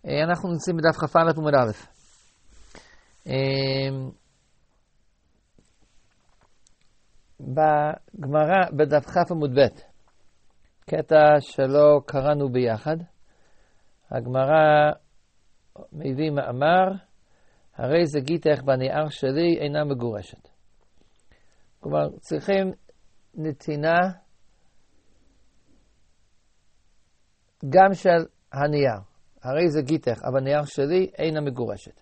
אנחנו נמצאים בדף כ"א עמוד א'. בגמרא בדף כ' עמוד ב', קטע שלא קראנו ביחד, הגמרא מביא מאמר, הרי זה גיתך בנייר שלי אינה מגורשת. כלומר, צריכים נתינה גם של הנייר. הרי זה גיתך, אבל הנייר שלי אינה מגורשת.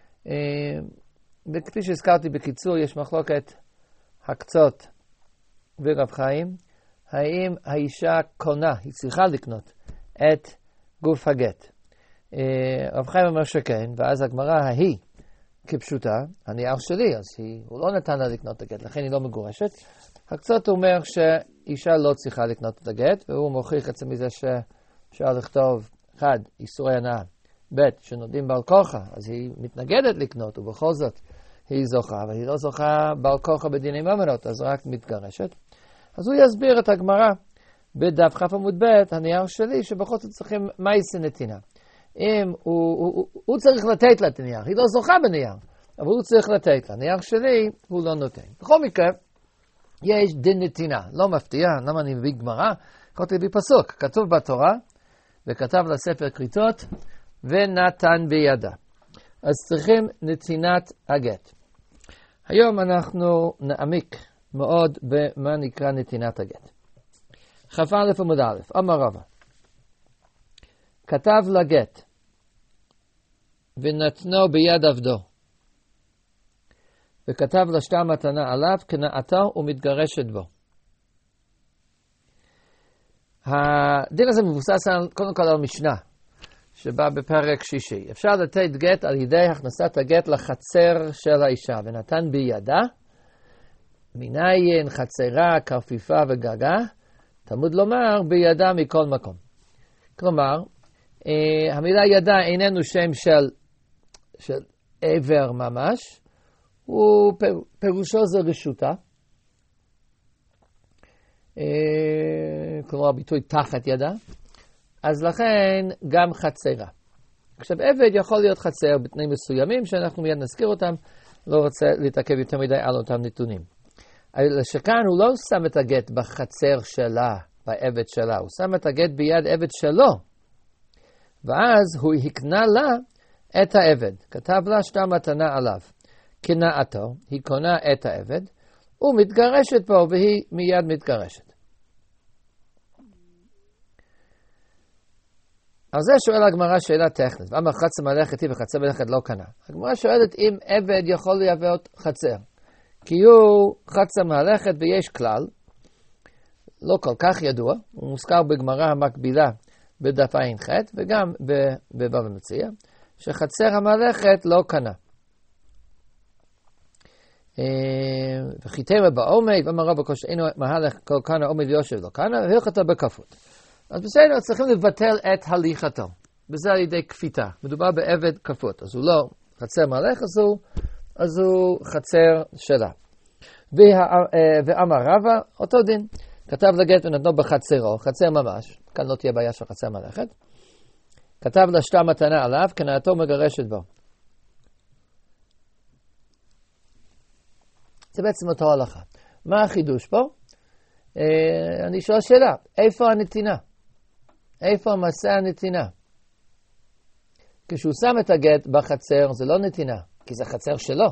וכפי שהזכרתי בקיצור, יש מחלוקת הקצות ורב חיים, האם האישה קונה, היא צריכה לקנות את גוף הגט. רב חיים אומר שכן, ואז הגמרא ההיא כפשוטה, הנייר שלי, אז הוא לא נתן לה לקנות את הגט, לכן היא לא מגורשת. הקצות אומר שאישה לא צריכה לקנות את הגט, והוא מוכיח את זה מזה שאפשר לכתוב אחד, איסורי הנאה, ב' שנותנים בעל כורחה, אז היא מתנגדת לקנות, ובכל זאת היא זוכה, אבל היא לא זוכה בעל כורחה בדיני ממונות, אז רק מתגרשת. אז הוא יסביר את הגמרא בדף כ' עמוד ב', הנייר שלי, שבכל זאת צריכים מייסה נתינה. אם הוא צריך לתת לה את הנייר, היא לא זוכה בנייר, אבל הוא צריך לתת לה. הנייר שלי הוא לא נותן. בכל מקרה, יש דין נתינה, לא מפתיע, למה אני מביא גמרא? יכולתי להביא פסוק, כתוב בתורה, וכתב לספר כריתות, ונתן בידה. אז צריכים נתינת הגט. היום אנחנו נעמיק מאוד במה נקרא נתינת הגט. כ"א עמוד א', אמר רבא, כתב לגט, ונתנו ביד עבדו, וכתב לשטר מתנה עליו, קנאתו ומתגרשת בו. הדין הזה מבוסס קודם כל על משנה, שבא בפרק שישי. אפשר לתת גט על ידי הכנסת הגט לחצר של האישה, ונתן בידה, מניין, חצרה, כרפיפה וגגה, תלמוד לומר בידה מכל מקום. כלומר, המילה ידה איננו שם של עבר ממש, פירושו זה רשותה. כלומר, ביטוי תחת ידה. אז לכן גם חצרה. עכשיו, עבד יכול להיות חצר בתנאים מסוימים, שאנחנו מיד נזכיר אותם, לא רוצה להתעכב יותר מדי על אותם נתונים. לשכן הוא לא שם את הגט בחצר שלה, בעבד שלה, הוא שם את הגט ביד עבד שלו. ואז הוא הקנה לה את העבד. כתב לה שטר מתנה עליו. קנאתו, היא קונה את העבד, ומתגרשת בו, והיא מיד מתגרשת. על זה שואל הגמרא שאלה טכנית. ואמר חצר מלאכת היא וחצר מלאכת לא קנה. הגמרא שואלת אם עבד יכול לייבא חצר. כי הוא חצר מלאכת ויש כלל, לא כל כך ידוע, הוא מוזכר בגמרא המקבילה בדף ע"ח וגם בבבא מציעא, שחצר המלאכת לא קנה. וחיתמה בעומד, ואמר רבא אינו מהלך כל קנה עומד ויושב לא קנה, והלכתו בכפות. אז בסדר, צריכים לבטל את הליכתו. וזה על ידי כפיתה. מדובר בעבד כפות. אז הוא לא חצר מלאך, אז הוא חצר שלה. ואמר רבא, אותו דין. כתב לגט ונתנו בחצרו, חצר ממש. כאן לא תהיה בעיה של חצר מלאכת. כתב לשטר מתנה עליו, קנאתו מגרשת בו. זה בעצם אותו הלכה. מה החידוש פה? אני שואל שאלה, איפה הנתינה? איפה מסע הנתינה? כשהוא שם את הגט בחצר, זה לא נתינה, כי זה חצר שלו.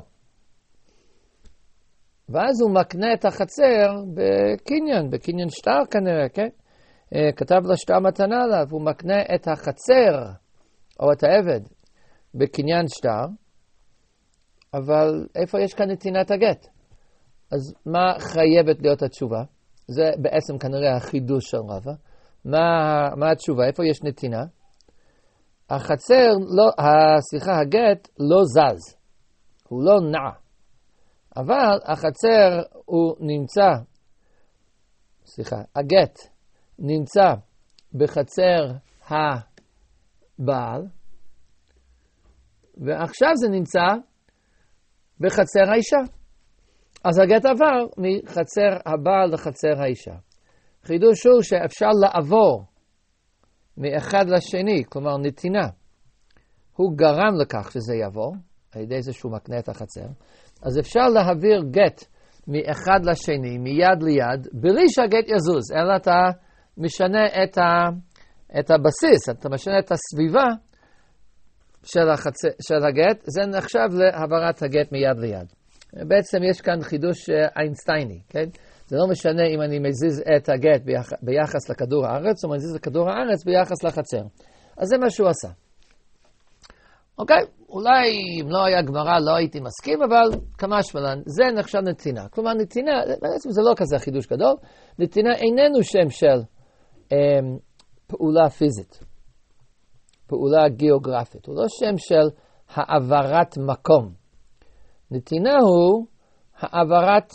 ואז הוא מקנה את החצר בקניין שטר כנראה, כן? כתב לשטר מתנה עליו, הוא מקנה את החצר, או את העבד, בקניין שטר, אבל איפה יש כאן נתינת הגט? אז מה חייבת להיות התשובה? זה בעצם כנראה החידוש של רבא. מה התשובה? איפה יש נתינה? הגט לא זז. הוא לא נע. אבל החצר הוא נמצא, הגט נמצא בחצר הבעל, ועכשיו זה נמצא בחצר האישה. אז הגט עבר מחצר הבעל לחצר האישה. חידוש הוא שאפשר לעבור מאחד לשני, כלומר נתינה, הוא גרם לכך שזה יבוא, על ידי זה שהוא מקנה את החצר, אז אפשר להעביר גט מאחד לשני, מיד ליד, בלי שהגט יזוז, אלא אתה משנה את הבסיס, אתה משנה את הסביבה של הגט, זה נחשב להעברת הגט מיד ליד. בעצם יש כאן חידוש איינשטייני, כן? זה לא משנה אם אני מזיז את הגט ביחס לכדור הארץ, או מזיז את כדור הארץ ביחס לחצר. אז זה מה שהוא עשה. אוקיי? אולי אם לא היה גמרא לא הייתי מסכים, אבל כמה שמלן, זה נחשב נתינה. כלומר, נתינה, בעצם זה לא כזה חידוש גדול, נתינה איננו שם של פעולה פיזית, פעולה גיאוגרפית. הוא לא שם של העברת מקום. נתינה הוא העברת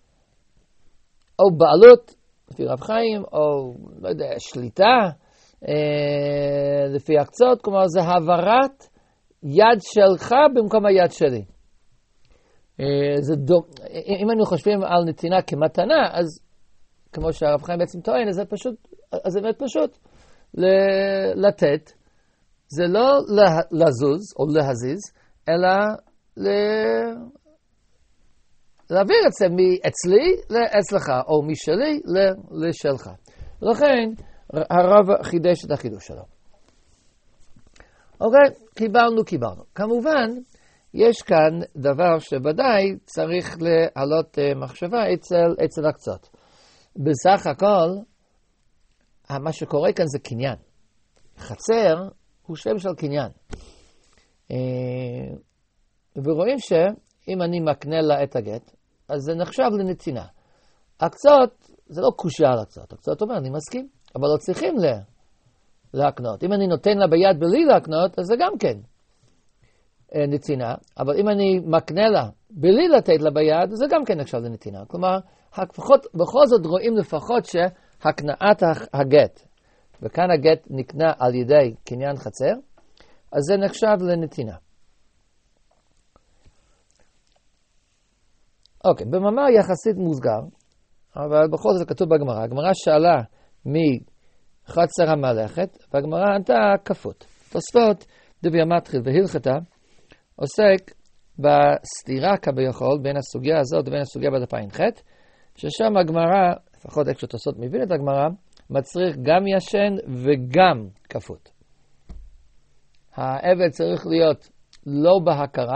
או בעלות, לפי רב חיים, או לא יודע, שליטה, לפי הקצות, כלומר זה העברת יד שלך במקום היד שלי. אם אנחנו חושבים על נתינה כמתנה, אז כמו שהרב חיים בעצם טוען, אז זה באמת פשוט לתת. זה לא לזוז או להזיז, אלא להעביר את זה מאצלי לאצלך, או משלי לשלך. לכן הרב חידש את החידוש שלו. אוקיי, קיבלנו. כמובן, יש כאן דבר שוודאי צריך להעלות מחשבה אצל הקצות. בסך הכל, מה שקורה כאן זה קניין. חצר הוא שם של קניין. ורואים שאם אני מקנה לה את הגט, אז זה נחשב לנתינה. הקצות, זה לא קושיה על הקצות. הקצות אומר, אני מסכים, אבל לא צריכים להקנות. אם אני נותן לה ביד בלי להקנות, אז זה גם כן נתינה. אבל אם אני מקנה לה בלי לתת לה ביד, זה גם כן נחשב לנתינה. כלומר, בכל זאת רואים לפחות שהקנאת הגט, וכאן הגט נקנה על ידי קניין חצר, אז זה נחשב לנתינה. אוקיי, במאמר יחסית מוסגר, אבל בכל זאת כתוב בגמרא. הגמרא שאלה מחצר המלאכת, והגמרא ענתה כפות. תוספות דביא מתחיל והלכתה עוסק בסתירה כביכול בין הסוגיה הזאת ובין הסוגיה בדף ע"ח, ששם הגמרא, לפחות איך שתוספות מבין את הגמרא, מצריך גם ישן וגם כפות. העבד צריך להיות לא בהכרה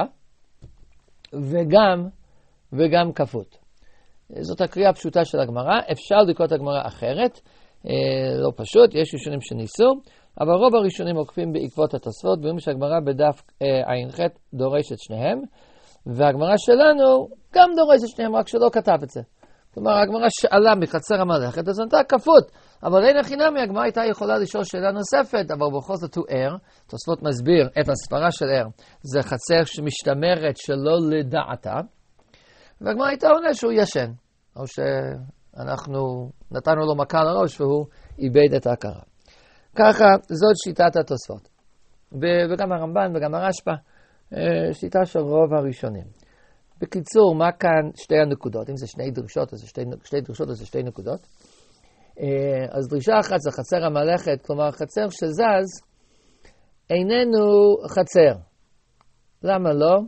וגם כפות. זאת הקריאה הפשוטה של הגמרא. אפשר לקרוא את הגמרא אחרת, לא פשוט, יש ראשונים שניסו, אבל רוב הראשונים עוקבים בעקבות התוספות, ואומרים שהגמרא בדף ע"ח דורש את שניהם, והגמרא שלנו גם דורש את שניהם, רק שלא כתב את זה. כלומר, הגמרא שאלה מחצר המלאכת, אז נתנה כפות, אבל אין הכי נמי, הגמרא הייתה יכולה לשאול שאלה נוספת, אבל בכל זאת הוא ער, תוספות מסביר את הספרה של ער, זה חצר שמשתמרת שלא לדעתה, והגמרא הייתה עונה שהוא ישן, או שאנחנו נתנו לו מכה לראש והוא איבד את ההכרה. ככה, זאת שיטת התוספות. וגם הרמב"ן וגם הרשב"א, שיטה של רוב הראשונים. בקיצור, מה כאן שתי הנקודות? אם זה שתי דרישות, אז זה שתי דרישות, אז זה שתי נקודות. אז דרישה אחת זה חצר המלאכת, כלומר חצר שזז איננו חצר. למה לא?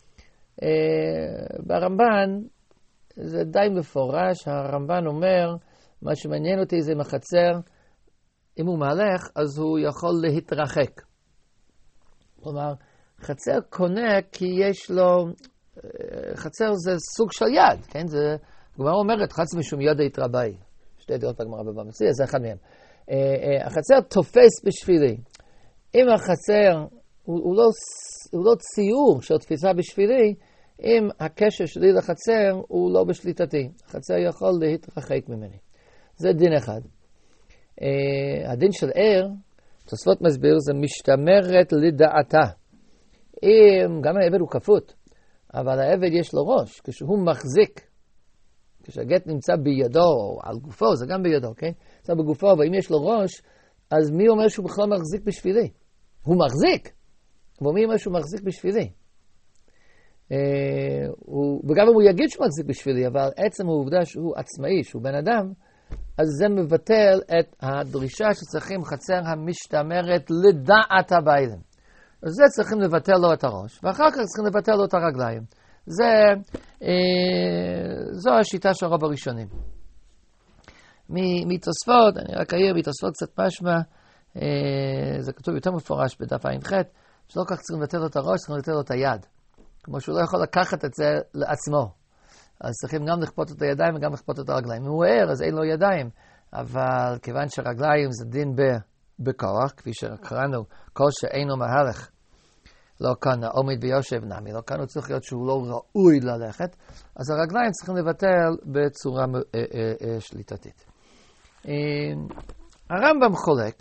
ברמב"ן זה די מפורש, הרמב"ן אומר, מה שמעניין אותי זה מחצר, אם הוא מהלך, אז הוא יכול להתרחק. כלומר, חצר קונה כי יש לו, חצר זה סוג של יד, כן? זה, הגמרא אומרת, חץ משום יד התרבי. שתי דעות בגמרא בבא מציעא, זה אחד מהם. החצר תופס בשבילי. אם החצר הוא לא ציור של תפיסה בשבילי, אם הקשר שלי לחצר הוא לא בשליטתי. החצר יכול להתרחק ממני. זה דין אחד. הדין של ער, תוספות מסביר, זה משתמרת לדעתה. אם גם העבד הוא כפות, אבל העבד יש לו ראש, כשהוא מחזיק, כשהגט נמצא בידו או על גופו, זה גם בידו, כן? נמצא בגופו, אבל אם יש לו ראש, אז מי אומר שהוא בכלל מחזיק בשבילי? הוא מחזיק, אבל מי אומר שהוא מחזיק בשבילי? וגם אם הוא יגיד שהוא מחזיק בשבילי, אבל עצם העובדה שהוא עצמאי, שהוא בן אדם, אז זה מבטל את הדרישה שצריכים חצר המשתמרת לדעת הבעלים. אז זה צריכים לבטל לו את הראש, ואחר כך צריכים לבטל לו את הרגליים. זו השיטה של רוב הראשונים. מתוספות, אני רק אעיר, מתוספות קצת משמע, זה כתוב יותר מפורש בדף ע"ח, שלא כך צריכים לבטל לו את הראש, צריכים לבטל לו את היד. כמו שהוא לא יכול לקחת את זה לעצמו. אז צריכים גם לכפות את הידיים וגם לכפות את הרגליים. אם הוא ער, אז אין לו ידיים. אבל כיוון שרגליים זה דין בכוח, כפי שקראנו, כל שאינו מהלך, לא כאן עומד ויושב נמי, לא כאן הוא צריך להיות שהוא לא ראוי ללכת, אז הרגליים צריכים לבטל בצורה שליטתית. הרמב"ם חולק,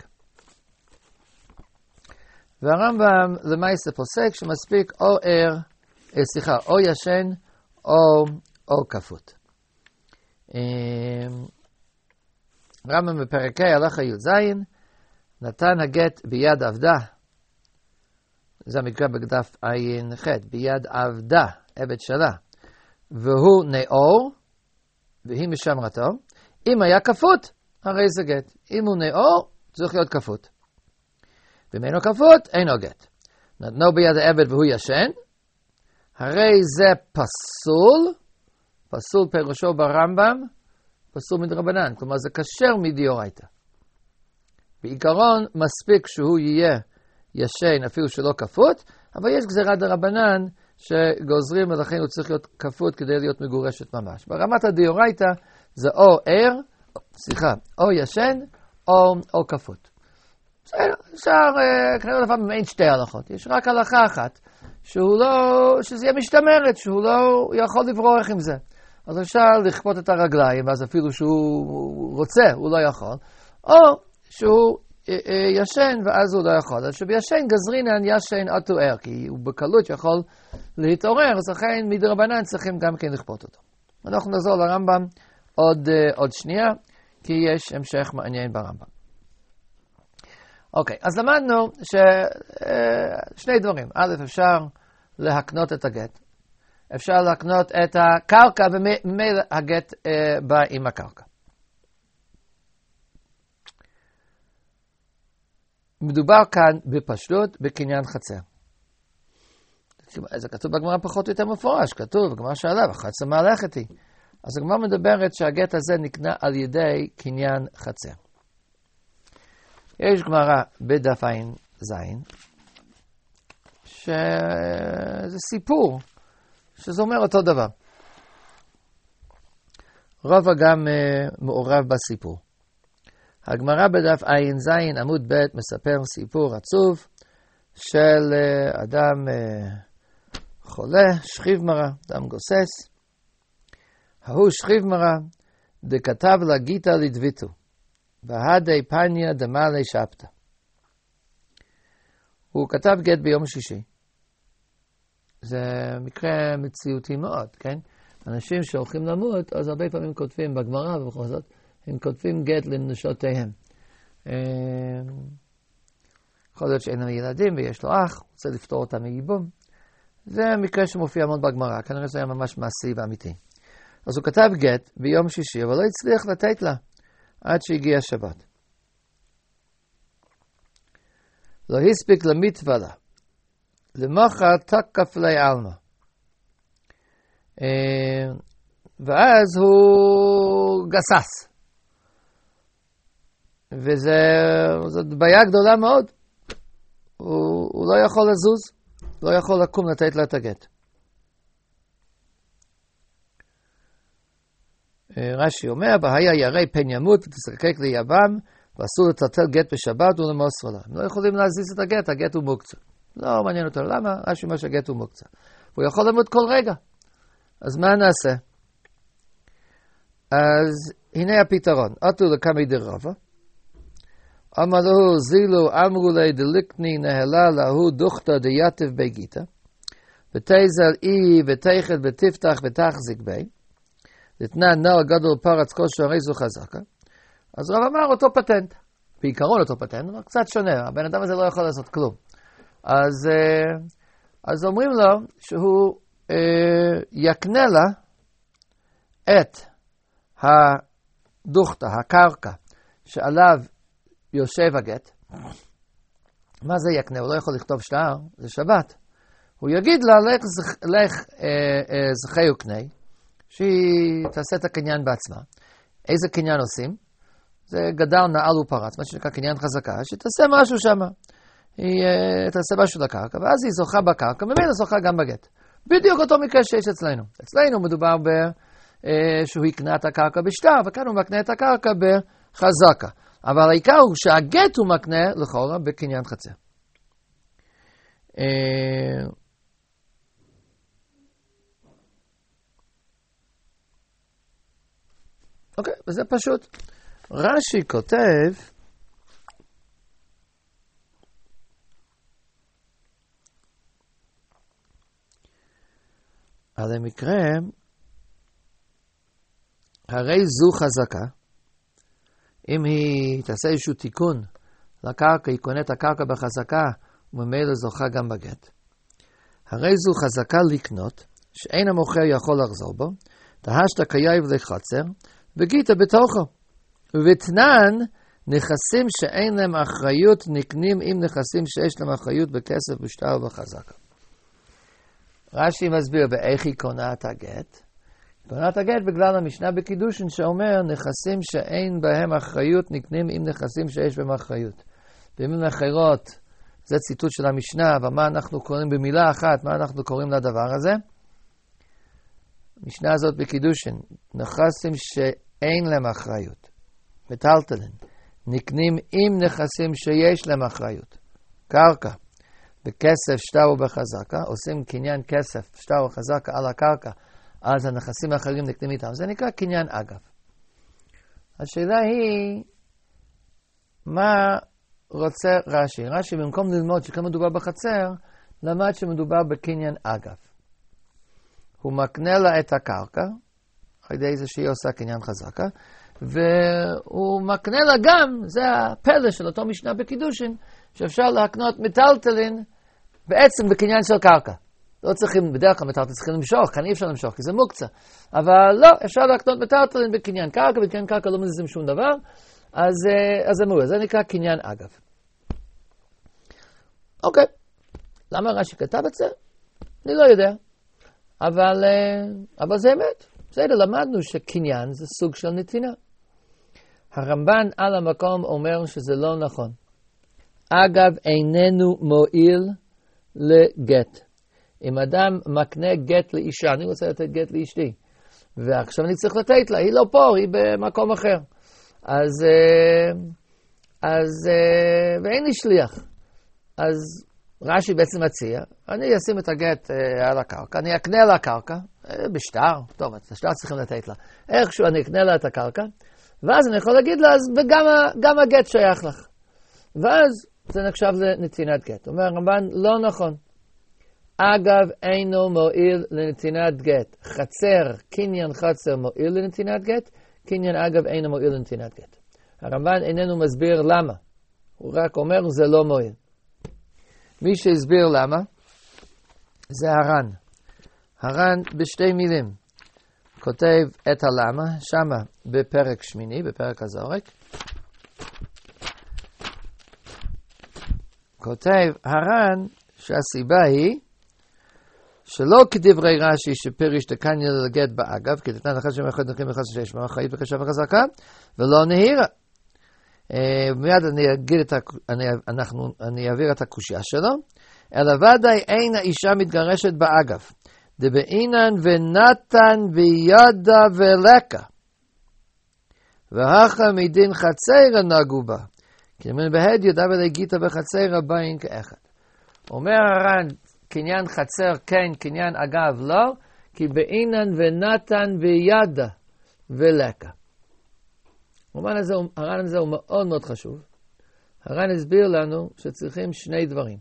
והרמב"ם למעשה פוסק שמספיק או ישן או כפות. רמב"ם בפרק ה' הלכה י"ז, נתן הגט ביד עבדה, זה המקרה בדף ע"ח, ביד עבדה, עבד שלה, והוא נאור, והיא משמרתו, אם היה כפות, הרי זה גט. אם הוא נאור, צריך להיות כפות. ואם אינו כפות, אינו גט. נתנו ביד העבד והוא ישן, הרי זה פסול, פסול פירושו ברמב"ם, פסול מדרבנן, כלומר זה כשר מדאורייתא. בעיקרון מספיק שהוא יהיה ישן אפילו שלא כפות, אבל יש גזירה דרבנן שגוזרים ולכן הוא צריך להיות כפות כדי להיות מגורשת ממש. ברמת הדאורייתא זה או ישן או כפות. אפשר, כנראה לפעמים אין שתי הלכות, יש רק הלכה אחת, שזה יהיה משתמרת, שהוא לא יכול לברוח עם זה. אז אפשר לכפות את הרגליים, אז אפילו שהוא רוצה, הוא לא יכול, או שהוא ישן ואז הוא לא יכול. אז שבישן גזרינן ישן עד תואר, כי הוא בקלות יכול להתעורר, אז לכן מדרבנן צריכים גם כן לכפות אותו. אנחנו נחזור לרמב"ם עוד שנייה, כי יש המשך מעניין ברמב"ם. אוקיי, אז למדנו שני דברים. א', אפשר להקנות את הגט. אפשר להקנות את הקרקע, וממילא הגט בא עם הקרקע. מדובר כאן בפשטות בקניין חצר. זה כתוב בגמרא פחות או יותר מפורש, כתוב בגמרא שעליו, החצר מהלכת היא. אז הגמרא מדברת שהגט הזה נקנה על ידי קניין חצר. יש גמרא בדף ע"ז, שזה סיפור, שזה אומר אותו דבר. רבא גם מעורב בסיפור. הגמרא בדף ע"ז עמוד ב' מספר סיפור עצוב של אדם חולה, שכיב מרא, אדם גוסס. ההוא שכיב מרא, דכתב לה גיטה לדביתו, והדי פניה דמלי שבתא. הוא כתב גט ביום שישי. זה מקרה מציאותי מאוד, כן? אנשים שהולכים למות, אז הרבה פעמים כותבים בגמרא ובכל זאת, הם כותבים גט לנשותיהם. יכול להיות שאין להם ילדים ויש לו אח, רוצה לפתור אותם מייבום. זה מקרה שמופיע מאוד בגמרא, כנראה זה היה ממש מעשי ואמיתי. אז הוא כתב גט ביום שישי, אבל לא הצליח לתת לה עד שהגיע שבת. לא הספיק למצווה לה. למחר תקף לי עלמא. ואז הוא גסס. וזאת בעיה גדולה מאוד. הוא לא יכול לזוז, לא יכול לקום לתת לה את הגט. רש"י אומר, והיה ירא פן ימות ותזקק ליבם, ואסור לטלטל גט בשבת ולמוסר לה. הם לא יכולים להזיז את הגט, הגט הוא מוקצה. לא מעניין אותו, למה? רש"י אומר שהגט הוא מוקצה. הוא יכול למות כל רגע. אז מה נעשה? אז הנה הפתרון. עטו לקמי דרבא. אמר לו, זילו אמרו לי דליקני נהלה להו דוכתא דייתב בגיתא, ותזל אי ותחת ותפתח ותחזיק בי, לתנא נער גדול פרץ כושר הרי זו חזקה. אז רב אמר אותו פטנט. בעיקרון אותו פטנט, אבל קצת שונה. הבן אדם הזה לא יכול לעשות כלום. אז אומרים לו שהוא יקנה לה את הדוכתא, הקרקע, שעליו יושב הגט, מה זה יקנה? הוא לא יכול לכתוב שטר, זה שבת. הוא יגיד לה, לך זכי וקנה, שהיא תעשה את הקניין בעצמה. איזה קניין עושים? זה גדל, נעל ופרץ, מה שנקרא קניין חזקה, שתעשה משהו שם. היא תעשה משהו לקרקע, ואז היא זוכה בקרקע, ממילא זוכה גם בגט. בדיוק אותו מקרה שיש אצלנו. אצלנו מדובר שהוא יקנה את הקרקע בשטר, וכאן הוא מקנה את הקרקע בחזקה. אבל העיקר הוא שהגט הוא מקנה לכאורה בקניין חצר. אוקיי, וזה פשוט. רש"י כותב, על המקרה, הרי זו חזקה, אם היא תעשה איזשהו תיקון לקרקע, היא קונה את הקרקע בחזקה, וממילא זוכה גם בגט. הרי זו חזקה לקנות, שאין המוכר יכול לחזור בו, תהשת קייב לחצר, וגיתה בתוכו. ובתנן, נכסים שאין להם אחריות נקנים עם נכסים שיש להם אחריות בכסף, בשטר ובחזקה. רש"י מסביר באיך היא קונה את הגט. קונה את הגט בגלל המשנה בקידושין שאומר נכסים שאין בהם אחריות נקנים עם נכסים שיש בהם אחריות. במילים אחרות, זה ציטוט של המשנה, ומה אנחנו קוראים במילה אחת, מה אנחנו קוראים לדבר הזה? המשנה הזאת בקידושין, נכסים שאין להם אחריות. מטלטלין, נקנים עם נכסים שיש להם אחריות. קרקע, בכסף, שטר ובחזקה, עושים קניין כסף, שטר ובחזקה על הקרקע, אז הנכסים האחרים נקנים איתם. זה נקרא קניין אגב. השאלה היא, מה רוצה רש"י? רש"י במקום ללמוד שכאן מדובר בחצר, למד שמדובר בקניין אגב. הוא מקנה לה את הקרקע, על ידי זה שהיא עושה קניין חזקה, והוא מקנה לה גם, זה הפלא של אותו משנה בקידושין, שאפשר להקנות מטלטלין בעצם בקניין של קרקע. לא צריכים, בדרך כלל מטלטלין צריכים למשוך, כאן אי אפשר למשוך, כי זה מוקצה. אבל לא, אפשר להקנות מטלטלין בקניין קרקע, בקניין קרקע לא מזיזים שום דבר, אז זה מעולה, זה נקרא קניין אגב. אוקיי, למה רש"י כתב את זה? אני לא יודע. אבל זה אמת. בסדר, למדנו שקניין זה סוג של נתינה. הרמב"ן על המקום אומר שזה לא נכון. אגב, איננו מועיל לגט. אם אדם מקנה גט לאישה, אני רוצה לתת גט לאשתי, ועכשיו אני צריך לתת לה, היא לא פה, היא במקום אחר. ואין לי שליח. אז רש"י בעצם מציע, אני אשים את הגט על הקרקע, אני אקנה לה קרקע, בשטר, טוב, את השטר צריכים לתת לה. איכשהו אני אקנה לה את הקרקע, ואז אני יכול להגיד לה, וגם הגט שייך לך. ואז זה נחשב לנתינת גט. אומר הרמב"ן, לא נכון. אגב, אינו מועיל לנתינת גט. חצר, קניין חצר מועיל לנתינת גט, קניין אגב אינו מועיל לנתינת גט. הרמב"ן איננו מסביר למה. הוא רק אומר, זה לא מועיל. מי שהסביר למה, זה הר"ן. הר"ן בשתי מילים. כותב את הלמה, שמה בפרק שמיני, בפרק הזורק. כותב הר"ן שהסיבה היא שלא כדברי רש"י שפריש דקניה לגט באגב, כי תתן לך שם אחד נקים אחד שיש מה חיים בקשה וחזקה, ולא נהירה. מיד אני אעביר את הקושיה שלו, אלא ודאי אין האישה מתגרשת באגב, דבעינן ונתן וידה ולקה, והכה מדין חצרה נגו בה, כי מן בהד ידה ולגיתה בחצרה באין כאחד. אומר הר"ן, קניין חצר כן, קניין אגב לא, כי בעינן ונתן וידה ולקה. הר"ן הזה הוא מאוד מאוד חשוב. הר"ן הסביר לנו שצריכים שני דברים.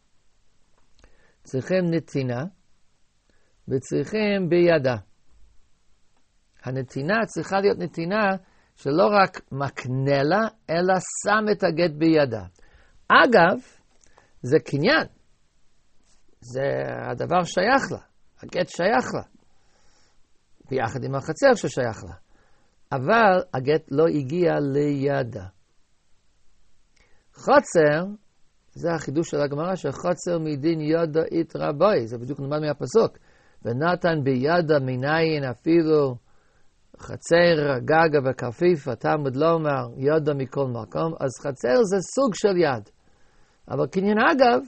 צריכים נתינה וצריכים בידה. הנתינה צריכה להיות נתינה שלא רק מקנה לה, אלא שם את הגט בידה. אגב, זה קניין. זה הדבר שייך לה. הגט שייך לה. ביחד עם החצר ששייך לה. אבל הגט לא הגיע לידה. חצר זה החידוש של הגמרא, שחוצר מדין ידע יתרבה. זה בדיוק נלמד מהפסוק. ונתן בידע מניין אפילו חצר, גגה וכפיף, התלמוד לומר ידע מכל מקום. אז חצר זה סוג של יד. אבל קניין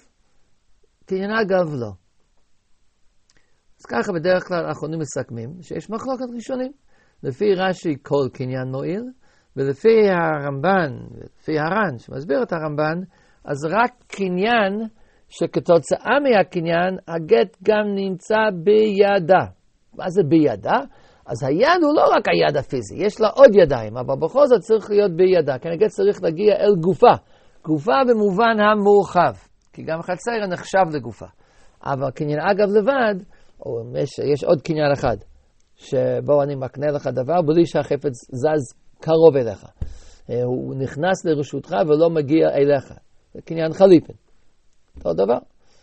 אגב לא. אז ככה בדרך כלל האחרונים מסכמים שיש מחלוקת ראשונים. לפי רש"י כל קניין מועיל, ולפי הרמב"ן, לפי הר"ן, שמסביר את הרמב"ן, אז רק קניין שכתוצאה מהקניין, הגט גם נמצא בידה. מה זה בידה? אז היד הוא לא רק היד הפיזי, יש לה עוד ידיים, אבל בכל זאת צריך להיות בידה, כי הגט צריך להגיע אל גופה. גופה במובן המורחב, כי גם חצר נחשב לגופה. אבל קניין אגב לבד, או יש עוד קניין אחד, שבו אני מקנה לך דבר, בלי שהחפץ זז קרוב אליך. הוא נכנס לרשותך ולא מגיע אליך. זה קניין חליפין. אותו דבר.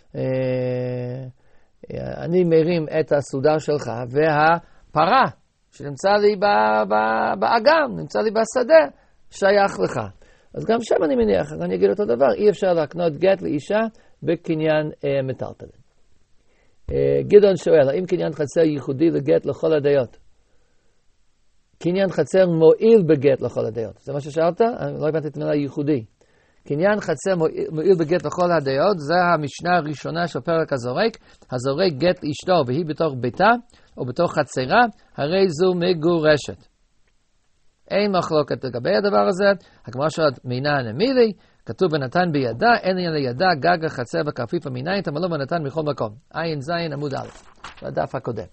אני מרים את הסודר שלך, והפרה שנמצא לי באגם, נמצא לי בשדה, שייך לך. אז גם שם אני מניח, אני אגיד אותו דבר, אי אפשר להקנות גט לאישה בקניין מטלטלין. גדעון שואל, האם קניין חצר ייחודי לגט לכל הדעות? קניין חצר מועיל בגט לכל הדעות. זה מה ששאלת? אני לא הבנתי את המילה ייחודי. קניין חצר מועיל בגט לכל הדעות, זה המשנה הראשונה של פרק הזורק. הזורק גט לאשתו והיא בתוך ביתה או בתוך חצרה, הרי זו מגורשת. אין מחלוקת לגבי הדבר הזה. הגמרא שואלת מינן אמילי, כתוב ונתן בידה, אין לידה גג החצר וכפיף המיניים, תמלא ונתן מכל מקום. עין זין עמוד א', בדף הקודם.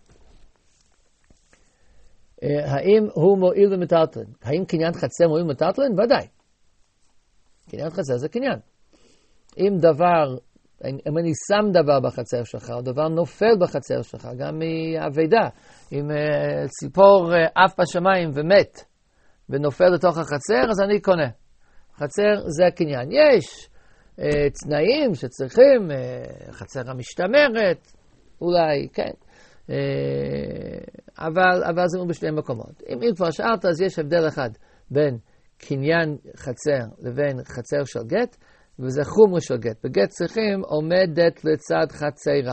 האם הוא מועיל ומטלטלין? האם קניין חצר מועיל ומטלטלין? ודאי. קניין חצר זה קניין. אם אני שם דבר בחצר שלך, או דבר נופל בחצר שלך, גם מהאבידה, אם ציפור עף בשמיים ומת, ונופל לתוך החצר, אז אני קונה. חצר זה הקניין. יש תנאים שצריכים, חצר המשתמרת, אולי, כן. אבל זה בשני מקומות. אם כבר שאלת, אז יש הבדל אחד בין קניין חצר לבין חצר של גט, וזה חומרה של גט. בגט צריכים עומדת לצד חצרה.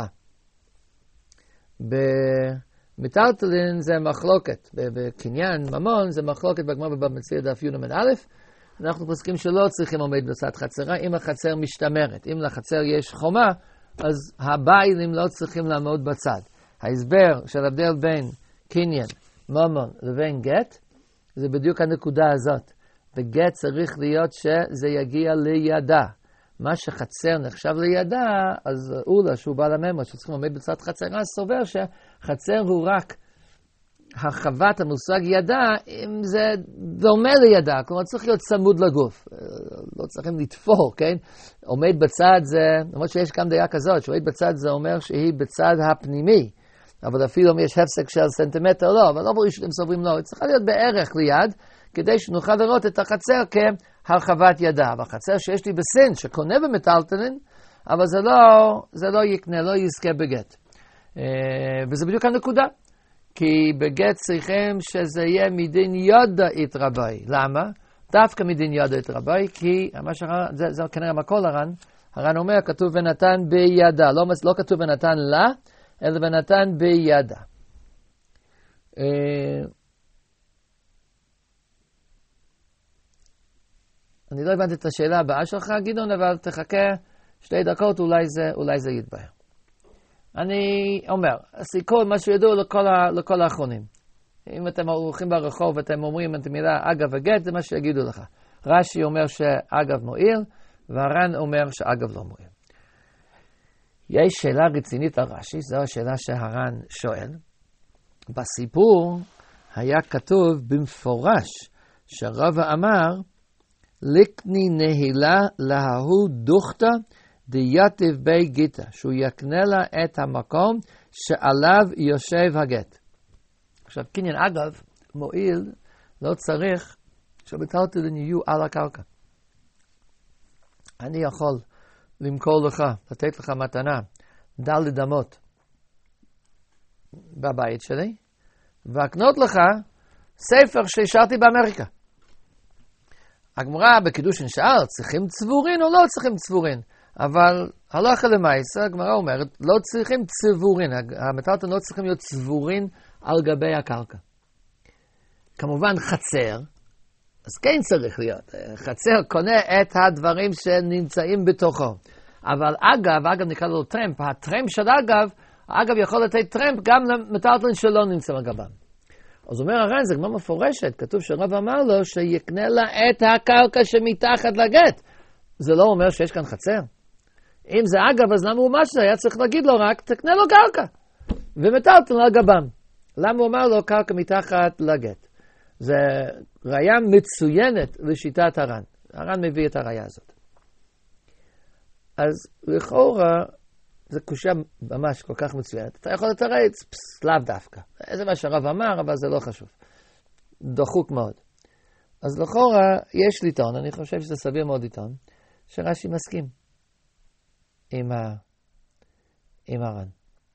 במטלטלין זה מחלוקת. בקניין ממון זה מחלוקת בגמרא בבבא מציעא דף י' עמוד א'. אנחנו פוסקים שלא צריכים עומד לצד חצרה, אם החצר משתמרת. אם לחצר יש חומה, אז הבעלים לא צריכים לעמוד בצד. ההסבר של הבדל בין קניין, ממון לבין גט, זה בדיוק הנקודה הזאת. בגט צריך להיות שזה יגיע לידה. מה שחצר נחשב לידה, אז אולה שהוא בעל הממון, שצריכים עומד בצד חצרה, סובר שחצר הוא רק הרחבת המושג ידה, אם זה דומה לידה, כלומר צריך להיות צמוד לגוף. לא צריכים לתפור, כן? עומד בצד זה, למרות שיש גם דעה כזאת, שעומד בצד זה אומר שהיא בצד הפנימי, אבל אפילו אם יש הפסק של סנטימטר לא, אבל לא ברור שאתם סוברים לא, היא צריכה להיות בערך ליד, כדי שנוכל לראות את החצר כהרחבת ידה. והחצר שיש לי בסין, שקונה במטלטלין, אבל זה לא יקנה, לא יזכה בגט. וזה בדיוק הנקודה. כי בגט צריכים שזה יהיה מדין ידע יתרבה. למה? דווקא מדין ידע יתרבה, כי זה כנראה מקור הר"ן. הר"ן אומר, כתוב ונתן בידה. לא כתוב ונתן לה, אלא ונתן בידה. אני לא הבנתי את השאלה הבאה שלך, גדעון, אבל תחכה 2 דקות, אולי זה יתבהר. אני אומר, הסיכון, מה שידוע לכל האחרונים. אם אתם הולכים ברחוב ואתם אומרים את המילה אגב וגט, זה מה שיגידו לך. רש"י אומר שאגב מועיל, והר"ן אומר שאגב לא מועיל. יש שאלה רצינית על רש"י, זו השאלה שהר"ן שואל. בסיפור היה כתוב במפורש שרבא אמר, לקני נהילה להוא דוכתא דייתיב בי גיטה, שהוא יקנה לה את המקום שעליו יושב הגט. עכשיו, קניין אגב, מועיל, לא צריך שבטלטלין יהיו על הקרקע. אני יכול למכור לך, לתת לך מתנה, ד' אמות בבית שלי, והקנות לך ספר שהשארתי באמריקה. הגמרא בקידושין שאל, צריכים צבורין או לא צריכים צבורין? אבל הלכה למעשה, הגמרא אומרת, לא צריכים צבורין. המטלטלין לא צריכים להיות צבורין על גבי הקרקע. כמובן חצר, אז כן צריך להיות. חצר קונה את הדברים שנמצאים בתוכו. אבל אגב נקרא לו טרמפ. הטרמפ של אגב יכול לתת טרמפ גם למטלטלין שלא נמצא בגבם. אז אומר הר"ן, זה גמרא מפורשת, כתוב שרב אמר לו שיקנה לה את הקרקע שמתחת לגט. זה לא אומר שיש כאן חצר. אם זה אגב, אז למה הוא משהו? היה צריך להגיד לו רק, תקנה לו קרקע. ומטלטלין על גבם. למה הוא אמר לו קרקע מתחת לגט? זה ראיה מצוינת לשיטת הר"ן. הר"ן מביא את הראיה הזאת. אז לכאורה, זה קושיה ממש כל כך מצוינת. אתה יכול לתרץ, לאו דווקא. זה מה שהרב אמר, אבל זה לא חשוב. דחוק מאוד. אז לכאורה, יש לטעון, אני חושב שזה סביר מאוד לטעון, שרש"י מסכים עם הר"ן.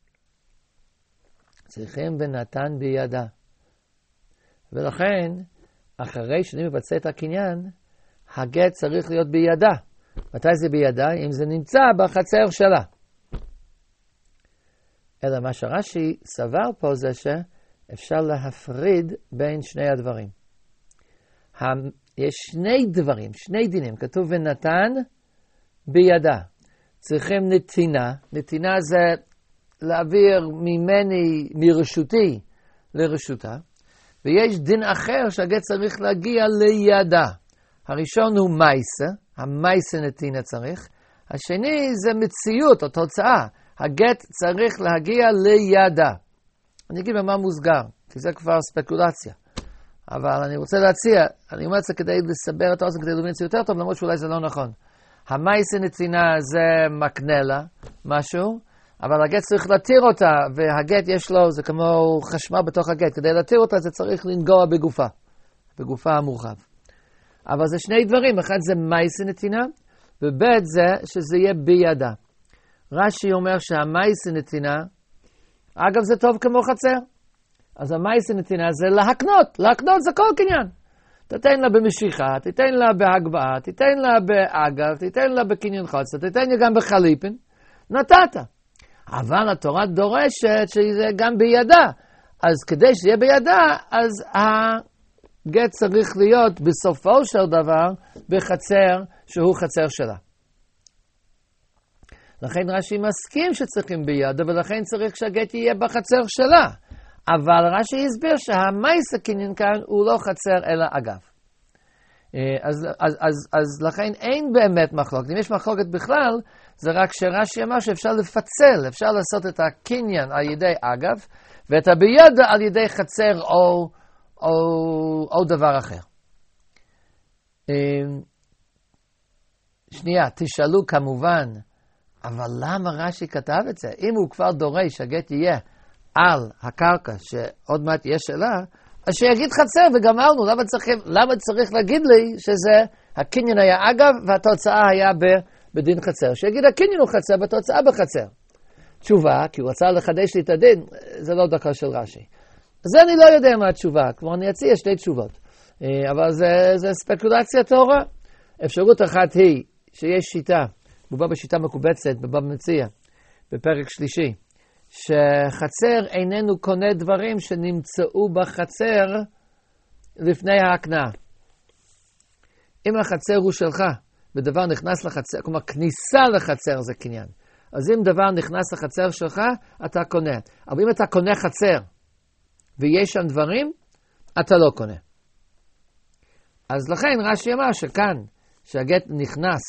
צריכים ונתן בידה. ולכן, אחרי שאני מבצע את הקניין, הגט צריך להיות בידה. מתי זה בידה? אם זה נמצא בחצר שלה. אלא מה שרש"י סבר פה זה שאפשר להפריד בין שני הדברים. יש שני דברים, שני דינים. כתוב ונתן בידה. צריכים נתינה. נתינה זה להעביר ממני, מרשותי לרשותה. ויש דין אחר שהגט צריך להגיע לידה. הראשון הוא מייסה, המייסה נתינה צריך. השני זה מציאות או תוצאה. הגט צריך להגיע לידה. אני אגיד במה מוסגר, כי זה כבר ספקולציה. אבל אני רוצה להציע, אני אומר את זה כדי לסבר את האוזן, כדי להבין את זה יותר טוב, למרות שאולי זה לא נכון. המייסה נתינה זה מקנה לה משהו, אבל הגט צריך להתיר אותה, והגט יש לו, זה כמו חשמל בתוך הגט. כדי להתיר אותה זה צריך לנגוע בגופה המורחב. אבל זה שני דברים, אחד זה מייסה נתינה, וב' זה שזה יהיה בידה. רש"י אומר שהמייסה נתינה, אגב זה טוב כמו חצר. אז המייסה נתינה זה להקנות זה כל קניין. תתן לה במשיכה, תתן לה בהגבהה, תתן לה באגב, תתן לה בקניין חוצה, תתן לה גם בחליפין, נתת. אבל התורה דורשת שזה גם בידה. אז כדי שיהיה בידה, אז הגט צריך להיות בסופו של דבר בחצר שהוא חצר שלה. לכן רש"י מסכים שצריכים בידה, ולכן צריך שהגט יהיה בחצר שלה. אבל רש"י הסביר שהמייסה קניין כאן הוא לא חצר אלא אגב. אז לכן אין באמת מחלוקת. אם יש מחלוקת בכלל, זה רק שרש"י אמר שאפשר לפצל, אפשר לעשות את הקניין על ידי אגב, ואת הבידה על ידי חצר או דבר אחר. שנייה, תשאלו כמובן, אבל למה רש"י כתב את זה? אם הוא כבר דורש שהגט יהיה על הקרקע שעוד מעט יש שאלה, אז שיגיד חצר וגמרנו. למה צריך להגיד לי שזה הקניין היה אגב והתוצאה היה בדין חצר? שיגיד הקניין הוא חצר והתוצאה בחצר. תשובה, כי הוא רצה לחדש לי את הדין, זה לא דקה של רש"י. אז אני לא יודע מה התשובה, כלומר אני אציע שתי תשובות. אבל זה ספקולציה טהורה. אפשרות אחת היא שיש שיטה, בובה בשיטה מקובצת, בבא מציע, בפרק שלישי, שחצר איננו קונה דברים שנמצאו בחצר לפני ההקנאה. אם החצר הוא שלך, ודבר נכנס לחצר, כלומר כניסה לחצר זה קניין. אז אם דבר נכנס לחצר שלך, אתה קונה. אבל אם אתה קונה חצר, ויש שם דברים, אתה לא קונה. אז לכן רש"י אמר שכאן, שהגט נכנס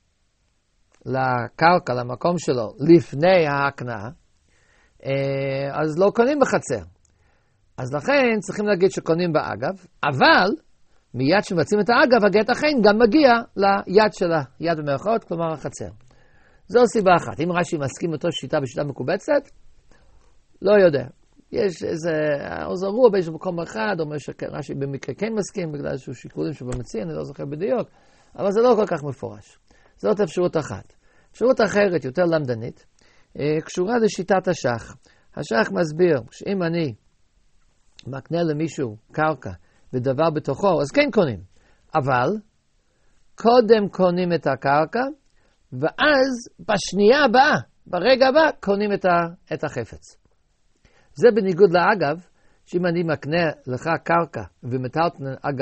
לקרקע, למקום שלו, לפני ההקנאה, אז לא קונים בחצר. אז לכן צריכים להגיד שקונים באגב, אבל מיד שמבצעים את האגב, הגט אכן גם מגיע ליד שלה, יד במרכאות, כלומר החצר. זו סיבה אחת. אם רש"י מסכים אותו שיטה בשיטה מקובצת, לא יודע. יש איזה עוזרו באיזה מקום אחד, אומר שרש"י במקרה כן מסכים, בגלל איזשהו שיקולים שבמציע, אני לא זוכר בדיוק, אבל זה לא כל כך מפורש. זאת אפשרות אחת. אפשרות אחרת, יותר למדנית, קשורה לשיטת השח. השח מסביר שאם אני מקנה למישהו קרקע ודבר בתוכו, אז כן קונים. אבל קודם קונים את הקרקע, ואז בשנייה הבאה, ברגע הבא, קונים את החפץ. זה בניגוד לאגב, שאם אני מקנה לך קרקע ומטלטלין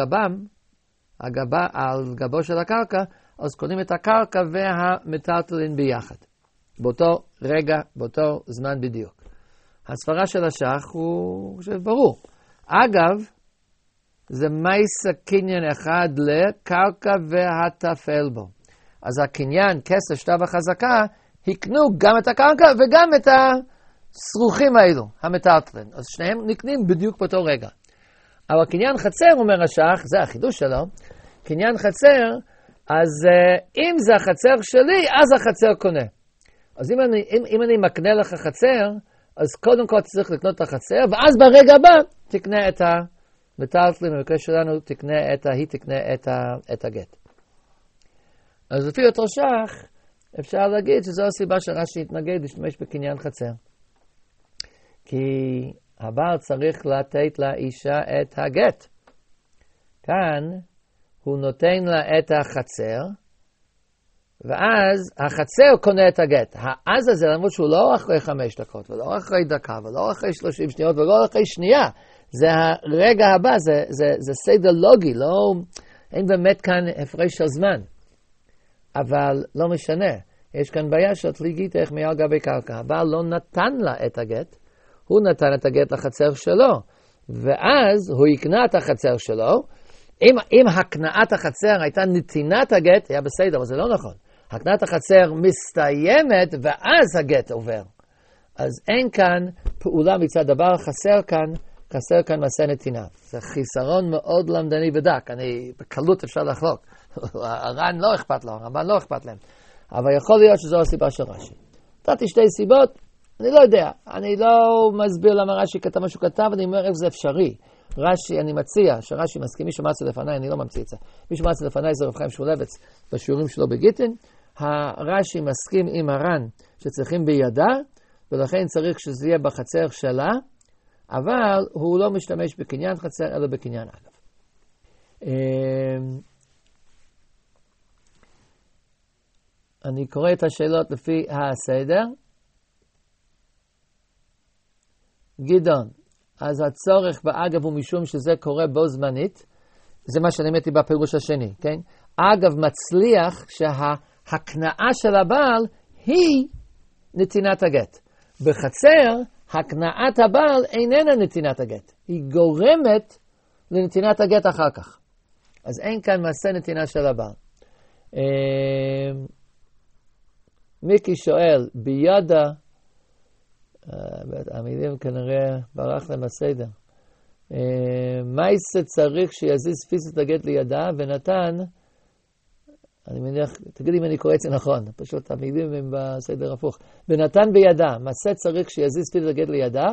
על גבו של הקרקע, אז קונים את הקרקע והמטלטלין ביחד. באותו רגע, באותו זמן בדיוק. הסברה של השח הוא ברור. אגב, זה מייסה קניין אחד לקרקע והטפל בו. אז הקניין, כסף, שטר וחזקה, הקנו גם את הקרקע וגם את הסרוכים האלו, המטלטלין. אז שניהם נקנים בדיוק באותו רגע. אבל קניין חצר, אומר השח, זה החידוש שלו, קניין חצר, אז אם זה החצר שלי, אז החצר קונה. אז אם אני מקנה לך חצר, אז קודם כל צריך לקנות את החצר, ואז ברגע הבא תקנה את המטלטלין, במקרה שלנו היא תקנה את הגט. אז לפי אותו שח, אפשר להגיד שזו הסיבה שרש"י התנגד להשתמש בקניין חצר. כי הבעל צריך לתת לאישה את הגט. כאן הוא נותן לה את החצר, ואז החצר קונה את הגט. האז הזה, למרות שהוא לא אחרי 5 דקות, ולא אחרי דקה, ולא אחרי 30 שניות, ולא אחרי שנייה. זה הרגע הבא, זה סדר לוגי, אין באמת כאן הפרש של זמן. אבל לא משנה, יש כאן בעיה של תליגית איך מעל גבי קרקע. הבעל לא נתן לה את הגט, הוא נתן את הגט לחצר שלו, ואז הוא יקנה את החצר שלו. אם הקנאת החצר הייתה נתינת הגט, היה בסדר, אבל זה לא נכון. הקנאת החצר מסתיימת, ואז הגט עובר. אז אין כאן פעולה מצד הבעל, חסר כאן מעשה נתינה. זה חיסרון מאוד למדני ודק, בקלות אפשר לחלוק. הר"ן לא אכפת לו, הרמב"ן לא אכפת להם. אבל יכול להיות שזו הסיבה של רש"י. נתתי 2 סיבות, אני לא יודע. אני לא מסביר למה רש"י כתב מה שהוא כתב, אני אומר איך זה אפשרי. רש"י, אני מציע שרש"י מסכים, מי שמצא לפניי, אני לא ממציא את זה. מי שמצא לפניי זה רב חיים שמואלביץ בשיעורים שלו בגיטין. הרש"י מסכים עם הר"ן שצריכים בידה, ולכן צריך שזה יהיה בחצר שלה, אבל הוא לא משתמש בקניין חצר, אלא בקניין אגב. אני קורא את השאלות לפי הסדר. גדעון, אז הצורך באגב הוא משום שזה קורה בו זמנית, זה מה שאני אמרתי בפירוש השני, כן? אגב מצליח שההקנאה של הבעל היא נתינת הגט. בחצר, הקנאת הבעל איננה נתינת הגט. היא גורמת לנתינת הגט אחר כך. אז אין כאן מעשה נתינה של הבעל. מיקי שואל, בידה, המילים כנראה ברח להם הסדר, מייסה צריך שיזיז פיזית הגט לידה, ונתן, אני מניח, תגיד אם אני קורא את זה נכון, פשוט המילים הם בסדר הפוך, ונתן בידה, מעשה צריך שיזיז פיזית הגט לידה,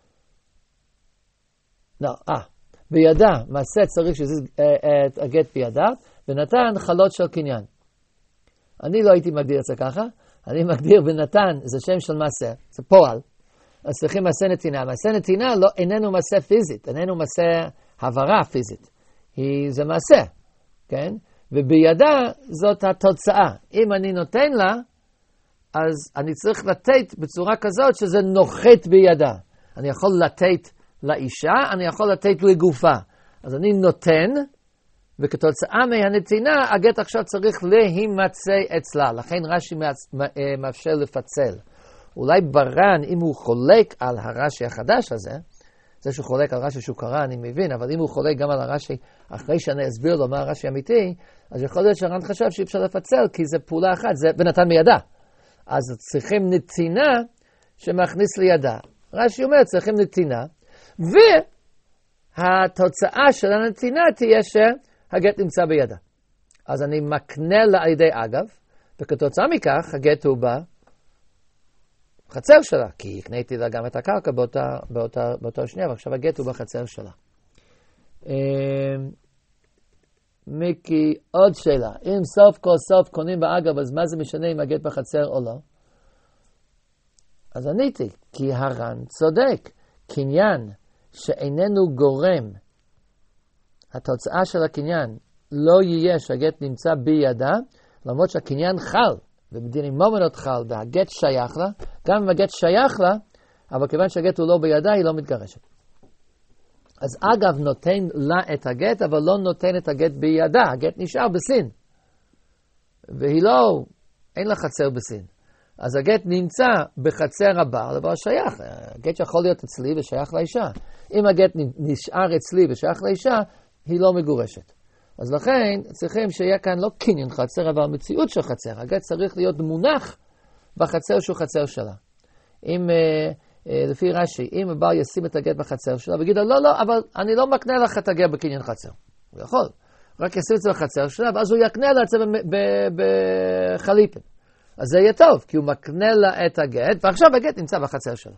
בידה, מעשה צריך שיזיז את הגט בידה, ונתן חלות של קניין. אני לא הייתי מגדיר את זה ככה, אני מגדיר בנתן, זה שם של מעשה, זה פועל. אז צריכים מעשה נתינה. מעשה נתינה איננו מעשה פיזית, איננו מעשה העברה פיזית. זה מעשה, כן? ובידה זאת התוצאה. אם אני נותן לה, אז אני צריך לתת בצורה כזאת שזה נוחת בידה. אני יכול לתת לאישה, אני יכול לתת לגופה. אז אני נותן, וכתוצאה מהנתינה, הגט עכשיו צריך להימצא אצלה. לכן רש"י מאפשר לפצל. אולי ברן, אם הוא חולק על הרש"י החדש הזה, זה שהוא חולק על רש"י שהוא קרא, אני מבין, אבל אם הוא חולק גם על הרש"י, אחרי שאני אסביר לו מה הרש"י אמיתי, אז יכול להיות שהר"ן חשב שאי אפשר לפצל, כי זה פעולה אחת, זה ונתן מידה. אז צריכים נתינה שמכניס לידה. רש"י אומר, צריכים נתינה, והתוצאה של הנתינה תהיה שהגט נמצא בידה. אז אני מקנה לה על ידי אגב, וכתוצאה מכך, הגט הוא בחצר שלה, כי הקניתי לה גם את הקרקע באותה שנייה, ועכשיו הגט הוא בחצר שלה. מיקי, עוד שאלה. אם סוף כל סוף קונים באגב, אז מה זה משנה אם הגט בחצר או לא? אז עניתי, כי הר"ן צודק. קניין שאיננו גורם, התוצאה של הקניין, לא יהיה שהגט נמצא בידה, למרות שהקניין חל, ובדיני מומנות חל, והגט שייך לה, גם אם הגט שייך לה, אבל כיוון שהגט הוא לא בידה, היא לא מתגרשת. אז אגב נותן לה את הגט, אבל לא נותן את הגט בידה, הגט נשאר בסין. והיא לא, אין לה חצר בסין. אז הגט נמצא בחצר הבעל, אבל שייך. הגט יכול להיות אצלי ושייך לאישה. אם הגט נשאר אצלי ושייך לאישה, היא לא מגורשת. אז לכן צריכים שיהיה כאן לא קניין חצר, אבל מציאות של חצר. הגט צריך להיות מונח בחצר שהוא חצר שלה. אם, לפי רש"י, אם הבעל ישים את הגט בחצר שלה, ויגיד, לא, אבל אני לא מקנה לך את הגט בקניין חצר. הוא יכול. רק ישים את זה בחצר שלה, ואז הוא יקנה לה את זה בחליפין. אז זה יהיה טוב, כי הוא מקנה לה את הגט, ועכשיו הגט נמצא בחצר שלה.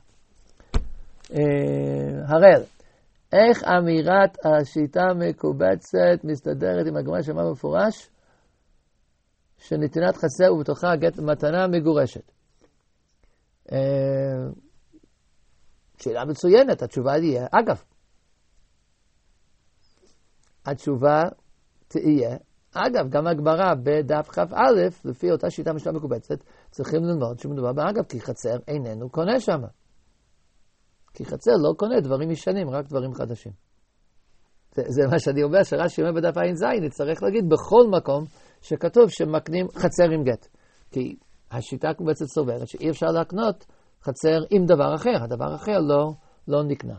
הראל, איך אמירת השיטה מקובצת מסתדרת עם הגמרא שאמר מפורש, שנתינת חצר ובתוכה הגט מתנה מגורשת? שאלה מצוינת, התשובה תהיה, אגב, התשובה תהיה, אגב, גם הגמרא בדף כ"א, לפי אותה שיטה משנה מקובצת, צריכים ללמוד שמדובר באגב, כי חצר איננו קונה שם. כי חצר לא קונה דברים ישנים, רק דברים חדשים. זה מה שאני אומר, שרש"י אומר בדף ע"ז, נצטרך להגיד בכל מקום שכתוב שמקנים חצר עם גט. כי השיטה המקובצת סוברת שאי אפשר להקנות חצר עם דבר אחר, הדבר אחר לא נקנה.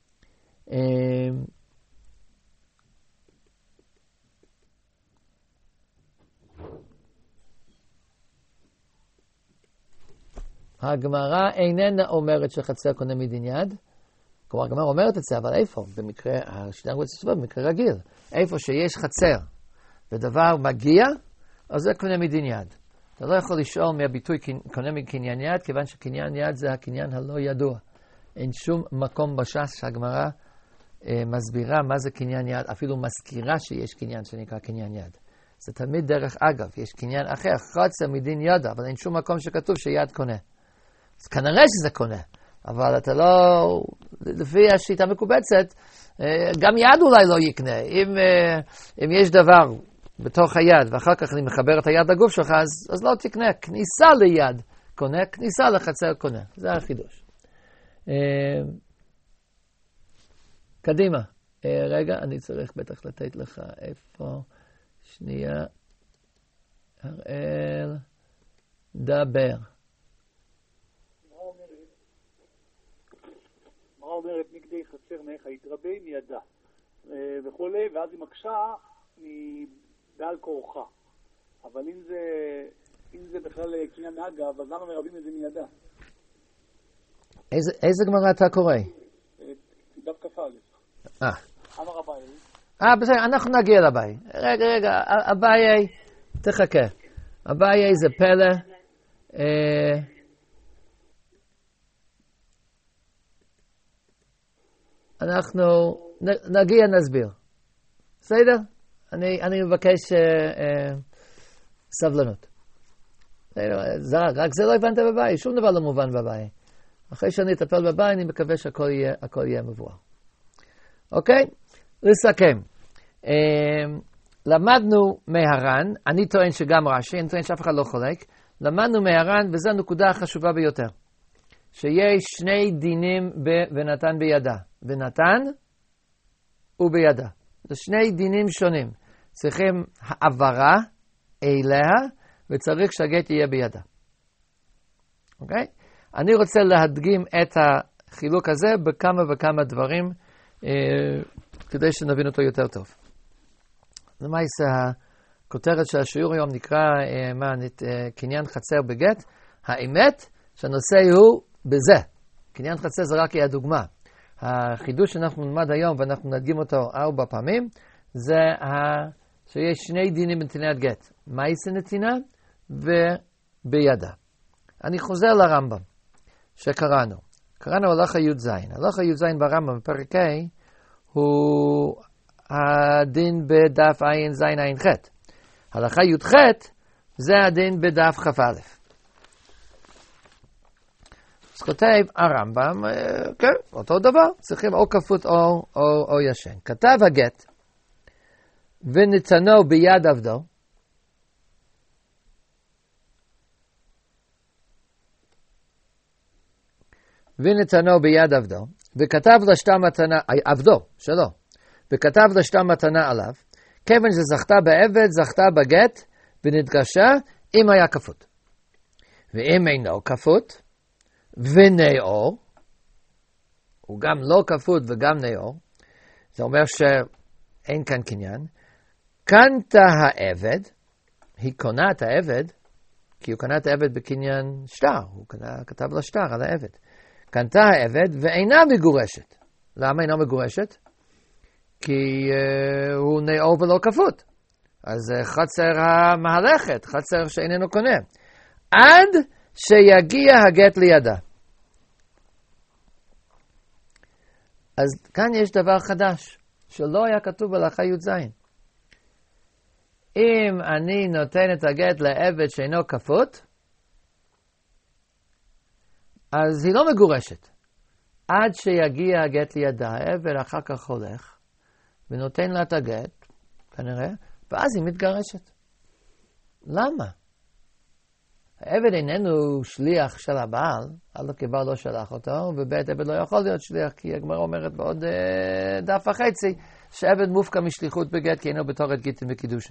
הגמרא איננה אומרת שחצר קונה מדין יד. כלומר, הגמרא אומרת את זה, אבל איפה? במקרה, השיטה המקובצת סוברת, במקרה רגיל. איפה שיש חצר ודבר מגיע, אז זה קונה מדין יד. אתה לא יכול לשאול מהביטוי קונה מקניין יד, כיוון שקניין יד זה הקניין הלא ידוע. אין שום מקום בש"ס שהגמרא מסבירה מה זה קניין יד, אפילו מזכירה שיש קניין שנקרא קניין יד. זה תמיד דרך אגב, יש קניין אחר, חצר מדין ידה, אבל אין שום מקום שכתוב שיד קונה. אז כנראה שזה קונה, אבל אתה לא, לפי השיטה המקובצת, גם יד אולי לא יקנה. אם יש דבר בתוך היד, ואחר כך אני מחבר את היד לגוף שלך, אז לא תקנה. כניסה ליד קונה, כניסה לחצר קונה. זה החידוש. קדימה. רגע, אני צריך בטח לתת לך איפה. שנייה. הראל. דבר. מה אומרת נגדי חצר מאיך התרבה מידה וכולי, ואז היא מקשה בעל כורחה. אבל אם זה בכלל קניין אגב, אז למה מרבים את זה מידה? איזה גמרא אתה קורא? דף כ"א. אמר אביי. בסדר, אנחנו נגיע לאביי. רגע, אביי, תחכה. אביי זה פלא. אנחנו נגיע, נסביר. בסדר? אני מבקש סבלנות. רק זה לא הבנת בבית, שום דבר לא מובן בבית. אחרי שאני אטפל בבית, אני מקווה שהכל יהיה מבואר. אוקיי? לסכם. למדנו מהר"ן, אני טוען שגם רש"י, אני טוען שאף אחד לא חולק, למדנו מהר"ן, וזו הנקודה החשובה ביותר. שיש שני דינים ונתן בידה. ונתן ובידה. זה שני דינים שונים. צריכים העברה אליה, וצריך שהגט יהיה בידה. אוקיי? אני רוצה להדגים את החילוק הזה בכמה וכמה דברים, כדי שנבין אותו יותר טוב. למעשה, הכותרת של השיעור היום נקרא קניין חצר בגט. האמת שהנושא הוא בזה. קניין חצר זה רק יהיה דוגמה. החידוש שאנחנו נלמד היום, ואנחנו נדגים אותו 4 פעמים, זה שיש שני דינים בנתינת גט. מעשה נתינה ובידה. אני חוזר לרמב"ם שקראנו. קראנו הלכה י"ז. הלכה י"ז ברמב"ם בפרק ה' הוא הדין בדף ע"ז ע"ח. הלכה י"ח זה הדין בדף כ"א. אז כותב הרמב"ם, כן, אותו דבר, צריכים או כפות או ישן. כתב הגט, ונתנו ביד עבדו, ונתנו ביד עבדו, וכתב לשתה מתנה, עבדו, שלו, וכתב לשתה מתנה עליו, כיוון שזכתה בעבד, זכתה בגט, ונתגרשה, אם היה כפות. ואם אינו כפות, ונאור, הוא גם לא כפות וגם נאור, זה אומר שאין כאן קניין, קנתה העבד, היא קונה את העבד, כי הוא קנה את העבד בקניין שטר, הוא כתב לו שטר על העבד. קנתה העבד ואינה מגורשת. למה אינה מגורשת? כי הוא נאור ולא כפות. אז חצר המהלכת, חצר שאיננו קונה. עד שיגיע הגט לידה. אז כאן יש דבר חדש, שלא היה כתוב בהלכה י"ז. אם אני נותן את הגט לעבד שאינו כפות, אז היא לא מגורשת. עד שיגיע הגט לידה, העבד אחר כך הולך, ונותן לה את הגט, כנראה, ואז היא מתגרשת. למה? העבד איננו שליח של הבעל, הלא כבעל לא שלח אותו, ובית עבד לא יכול להיות שליח, כי הגמרא אומרת בעוד דף וחצי, שעבד מופקע משליחות בגט, כי אינו בתורת גיטין וקידושין.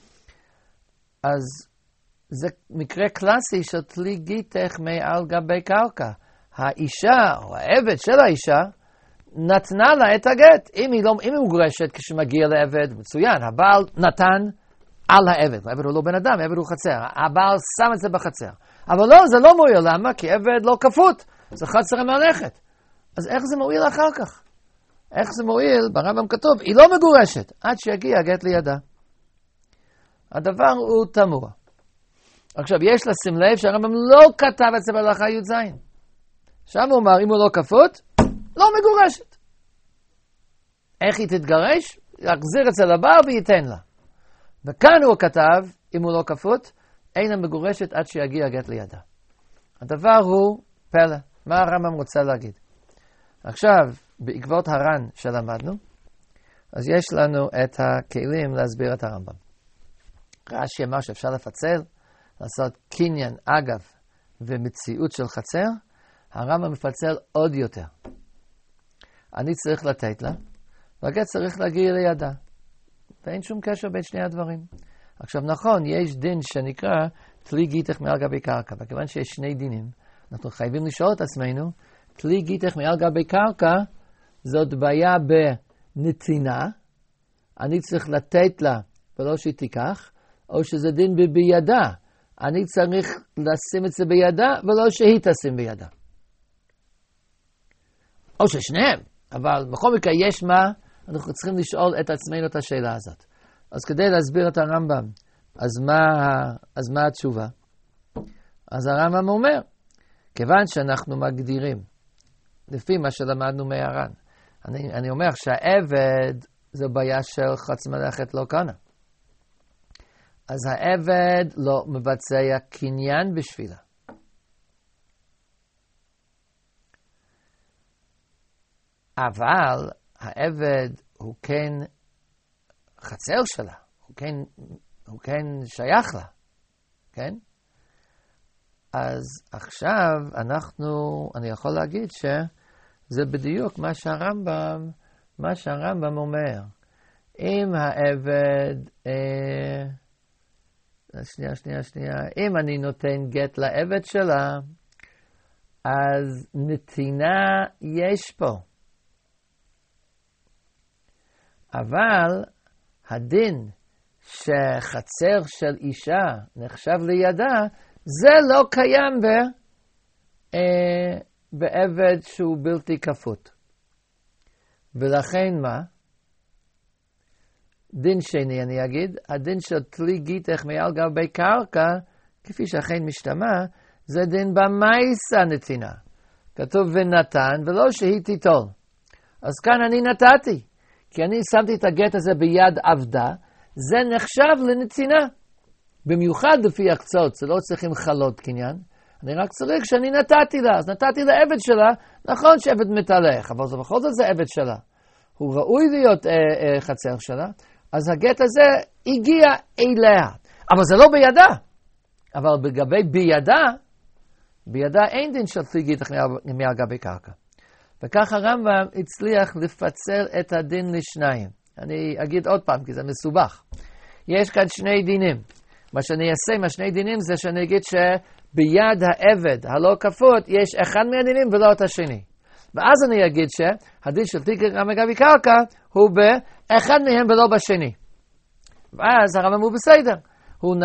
אז זה מקרה קלאסי של תלי גיטך מעל גבי קרקע. האישה, או העבד של האישה, נתנה לה את הגט. אם היא מוגרשת כשמגיע לעבד, מצוין, הבעל נתן על העבד. העבד הוא לא בן אדם, העבד הוא חצר. הבעל שם את זה בחצר. אבל לא, זה לא מועיל. למה? כי עבד לא כפות. זה חצר המלאכת. אז איך זה מועיל אחר כך? איך זה מועיל? ברמב"ם כתוב, היא לא מגורשת, עד שיגיע הגט לידה. הדבר הוא תמוה. עכשיו, יש לשים לב שהרמב"ם לא כתב את זה בהלכה י"ז. שם הוא אומר, אם הוא לא כפות, לא מגורשת. איך היא תתגרש? יחזיר אצל הבעל וייתן לה. וכאן הוא כתב, אם הוא לא כפות, אינה מגורשת עד שיגיע הגט לידה. הדבר הוא פלא. מה הרמב"ם רוצה להגיד? עכשיו, בעקבות הר"ן שלמדנו, אז יש לנו את הכלים להסביר את הרמב"ם. רש"י אמר שאפשר לפצל, לעשות קניין אגב ומציאות של חצר, הרמב"ם מפצל עוד יותר. אני צריך לתת לה, והגט צריך להגיע לידה. ואין שום קשר בין שני הדברים. עכשיו נכון, יש דין שנקרא תלי גיטך מעל גבי קרקע, וכיוון שיש שני דינים, אנחנו חייבים לשאול את עצמנו, תלי גיטך מעל גבי קרקע, זאת בעיה בנתינה, אני צריך לתת לה ולא שהיא תיקח, או שזה דין בידה, אני צריך לשים את זה בידה ולא שהיא תשים בידה. או ששניהם, אבל בכל מקרה יש מה, אנחנו צריכים לשאול את עצמנו את השאלה הזאת. אז כדי להסביר את הרמב"ם, אז מה התשובה? אז הרמב"ם אומר, כיוון שאנחנו מגדירים, לפי מה שלמדנו מהר"ן, אני אומר שהעבד זו בעיה של חצר מלאכת לא קנה. אז העבד לא מבצע קניין בשבילה. אבל העבד הוא כן חצר שלה, הוא כן שייך לה, כן? אז עכשיו אני יכול להגיד שזה בדיוק מה שהרמב"ם אומר. אם העבד, שנייה, אם אני נותן גט לעבד שלה, אז נתינה יש פה. אבל הדין שחצר של אישה נחשב לידה, זה לא קיים בעבד שהוא בלתי כפות. ולכן מה? דין שני אני אגיד, הדין של תלי גיטך מעל גבי קרקע, כפי שאכן משתמע, זה דין במייסה נתינה. כתוב ונתן ולא שהיא תיטול. אז כאן אני נתתי. כי אני שמתי את הגט הזה ביד עבדה, זה נחשב לנתינה. במיוחד לפי הקצות, זה לא צריכים חלות קניין. אני רק צריך שאני נתתי לה, אז נתתי לעבד שלה, נכון שעבד מתהלך, אבל זה בכל זאת זה עבד שלה. הוא ראוי להיות חצר שלה, אז הגט הזה הגיע אליה. אבל זה לא בידה. אבל לגבי בידה אין דין של תלי גיטך מעל גבי קרקע. וכך הרמב"ם הצליח לפצל את הדין לשניים. אני אגיד עוד פעם, כי זה מסובך. יש כאן שני דינים. מה שאני אעשה עם השני דינים זה שאני אגיד שביד העבד הלא כפות יש אחד מהדינים ולא את השני. ואז אני אגיד שהדין של תלי גיטך מעל גבי קרקע הוא באחד מהם ולא בשני. ואז הרמב"ם הוא בסדר. הוא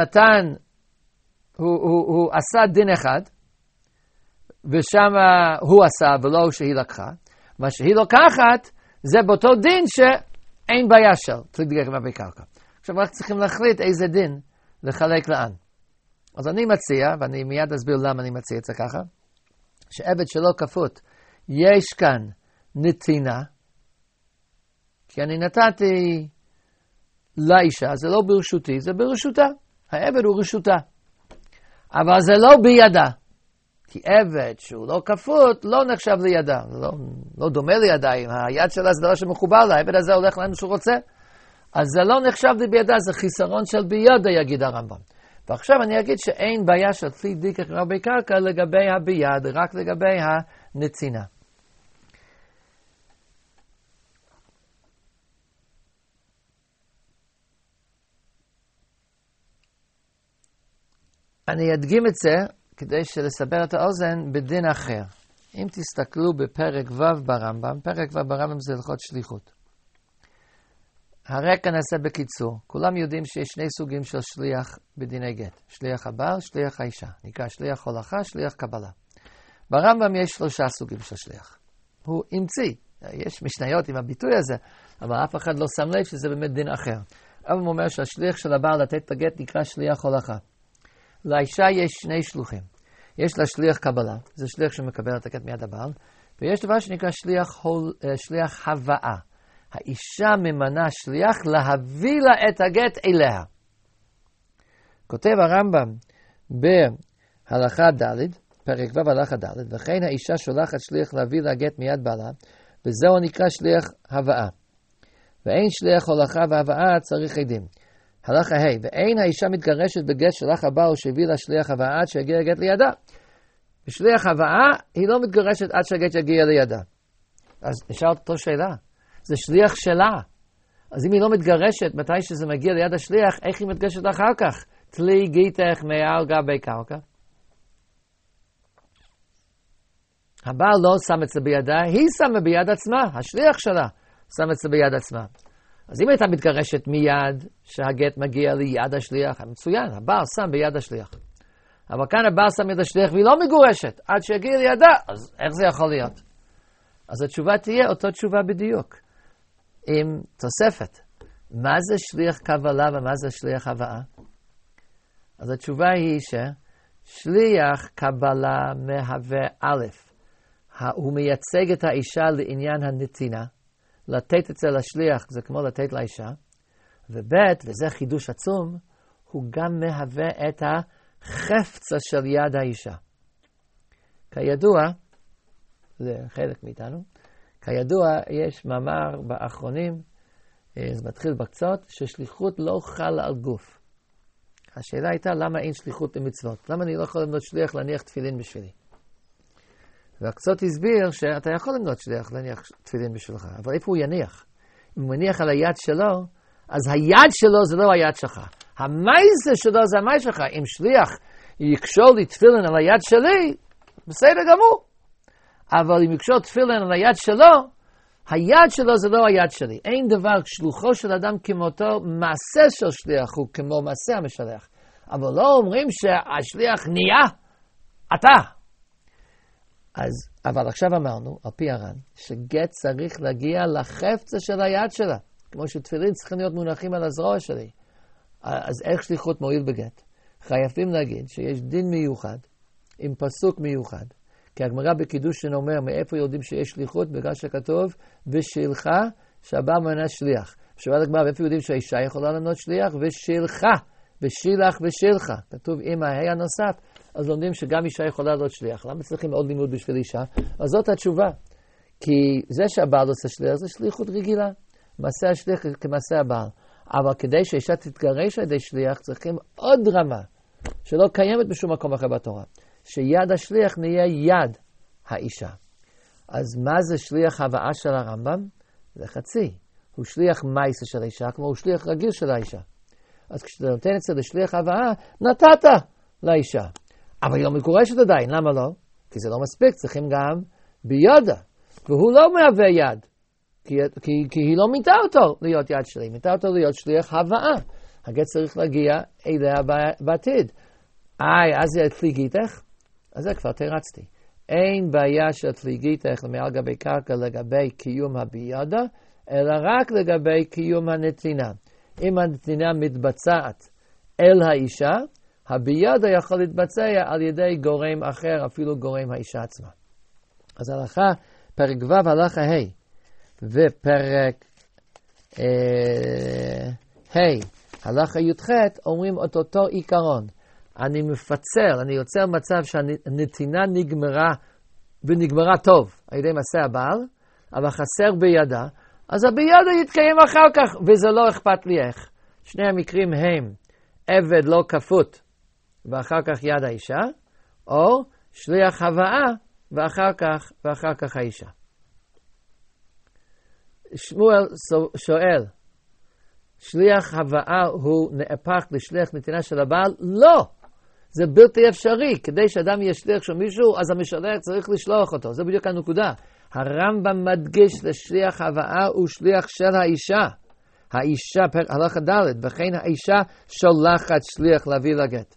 עשה דין אחד, ושם הוא עשה ולא שהיא לקחה. מה שהיא לוקחת זה באותו דין שאין בעיה של תלי גיטך מעל גבי קרקע. עכשיו רק צריכים להחליט איזה דין לחלק לאן. אז אני מציע, ואני מיד אסביר למה אני מציע את זה ככה, שעבד שלא כפות, יש כאן נתינה, כי אני נתתי לאישה, זה לא ברשותי, זה ברשותה. העבד הוא רשותה. אבל זה לא בידה. כי עבד שהוא לא כפות, לא נחשב לידה. זה לא דומה לידה. היד שלה זה דבר שמחובר לה, העבד הזה הולך לאן שהוא רוצה. אז זה לא נחשב לי בידה, זה חיסרון של בידה, יגיד הרמב"ם. ועכשיו אני אגיד שאין בעיה של תלי גיטך מעל גבי קרקע לגבי הביד, רק לגבי הנתינה. אני אדגים את זה כדי לסבר את האוזן בדין אחר. אם תסתכלו בפרק ו' ברמב"ם, פרק ו' ברמב"ם זה הלכות שליחות. הרקע נעשה בקיצור. כולם יודעים שיש שני סוגים של שליח בדיני גט. שליח הבעל, שליח האישה. נקרא שליח הולכה, שליח קבלה. ברמב"ם יש 3 סוגים של שליח. הוא המציא. יש משניות עם הביטוי הזה, אבל אף אחד לא שם לב שזה באמת דין אחר. אבל הוא אומר שהשליח של הבעל לתת את הגט נקרא שליח הולכה. לאישה יש 2 שלוחים. יש לה שליח קבלה, זה שליח שמקבל את הגט מיד הבעל, ויש דבר שנקרא שליח הבאה. האישה ממנה שליח להביא לה את הגט אליה. כותב הרמב"ם בהלכה ד', פרק ו' הלכה ד', וכן האישה שולחת שליח להביא לה גט מיד בעלה, וזהו נקרא שליח הבאה. ואין שליח הולכה והבאה צריך עדים. הלכה ה' ואין האישה מתגרשת בגט שלח הבעל שהביא לה שליח הבאה עד שיגיע הגט לידה. בשליח הבאה היא לא מתגרשת עד שהגט יגיע לידה. אז נשאלת אותו שאלה. זה שליח שלה. אז אם היא לא מתגרשת מתי שזה מגיע ליד השליח, איך היא מתגרשת אחר כך? תלי גיטך מעל גבי קרקע. הבעל לא שם את זה בידה, היא שמה ביד עצמה, השליח שלה שם את זה ביד עצמה. אז אם הייתה מתגרשת מיד שהגט מגיע ליד השליח, מצוין, הבעל שם ביד השליח. אבל כאן הבעל שם ביד השליח והיא לא מגורשת עד שיגיע לידה, אז איך זה יכול להיות? אז התשובה תהיה אותו תשובה בדיוק, עם תוספת. מה זה שליח קבלה ומה זה שליח הבאה? אז התשובה היא ששליח קבלה מהווה א', הוא מייצג את האישה לעניין הנתינה, לתת את זה לשליח זה כמו לתת לאישה, וב' וזה חידוש עצום, הוא גם מהווה את החפצה של יד האישה. כידוע, זה חלק מאיתנו, כידוע יש מאמר באחרונים, זה מתחיל בקצות, ששליחות לא חלה על גוף. השאלה הייתה למה אין שליחות למצוות? למה אני לא יכול למנות שליח להניח תפילין בשבילי? והקצות הסביר שאתה יכול למנות שליח להניח תפילין בשבילך, אבל איפה הוא יניח? אם הוא מניח על היד שלו, אז היד שלו זה לא היד שלך. המייסה שלו זה המייסה שלך. אם שליח יקשור לי תפילין על היד שלי, בסדר גמור. אבל אם יקשור תפילין על היד שלו, היד שלו זה לא היד שלי. אין דבר, שלוחו של אדם כמותו, מעשה של שליח הוא כמו מעשה המשלח. אבל לא אומרים שהשליח נהיה אתה. אבל עכשיו אמרנו, על פי הר"ן, שגט צריך להגיע לחפצה של היד שלה. כמו שתפילין צריכים להיות מונחים על הזרוע שלי. אז איך שליחות מועיל בגט? חייבים להגיד שיש דין מיוחד, עם פסוק מיוחד. כי הגמרא בקידושין אומר, מאיפה יודעים שיש שליחות? בגלל שכתוב, ושילך שהבעל מנה שליח. שואל הגמרא, מאיפה יודעים שהאישה יכולה למנות שליח? ושילך, ושילך ושילך. כתוב עם ההי הנוסף. אז לומדים שגם אישה יכולה להיות שליח. למה צריכים עוד לימוד בשביל אישה? אז זאת התשובה. כי זה שהבעל עושה שליח, זה שליחות רגילה. מעשה השליח כמעשה הבעל. אבל כדי שאישה תתגרש על ידי שליח, צריכים עוד רמה, שלא קיימת בשום מקום אחר בתורה. שיד השליח נהיה יד האישה. אז מה זה שליח הבאה של הרמב"ם? זה חצי. הוא שליח מייסה של האישה, כמו הוא שליח רגיל של האישה. אז כשאתה נותן את זה לשליח הבאה, נתת לאישה. אבל היא לא מגורשת עדיין, למה לא? כי זה לא מספיק, צריכים גם בידה. והוא לא מהווה יד. כי היא לא מיתה אותו להיות יד שלי, מיתה אותו להיות שליח הבאה. הגט צריך להגיע אליה בעתיד. אז זה תליגיתך? אז זה כבר תרצתי. אין בעיה של תליגיתך למעל גבי קרקע לגבי קיום הבידה, אלא רק לגבי קיום הנתינה. אם הנתינה מתבצעת אל האישה, הבידה יכול להתבצע על ידי גורם אחר, אפילו גורם האישה עצמה. אז הלכה, פרק ו' הלכה ה' ופרק ה' הלכה י"ח אומרים את אותו עיקרון. אני מפצל, אני יוצר מצב שהנתינה נגמרה ונגמרה טוב על ידי מעשה הבעל, אבל חסר בידה, אז הבידה יתקיים אחר כך, וזה לא אכפת לי איך. שני המקרים הם עבד לא כפות ואחר כך יד האישה, או שליח הבאה ואחר כך האישה. שמואל שואל, שליח הבאה הוא נהפך לשליח נתינה של הבעל? לא! זה בלתי אפשרי. כדי שאדם יהיה שליח של מישהו, אז המשלח צריך לשלוח אותו. זה בדיוק הנקודה. הרמב"ם מדגיש לשליח הבאה הוא שליח של האישה. האישה, הלכה ד', וכן האישה שולחת שליח להביא לגט.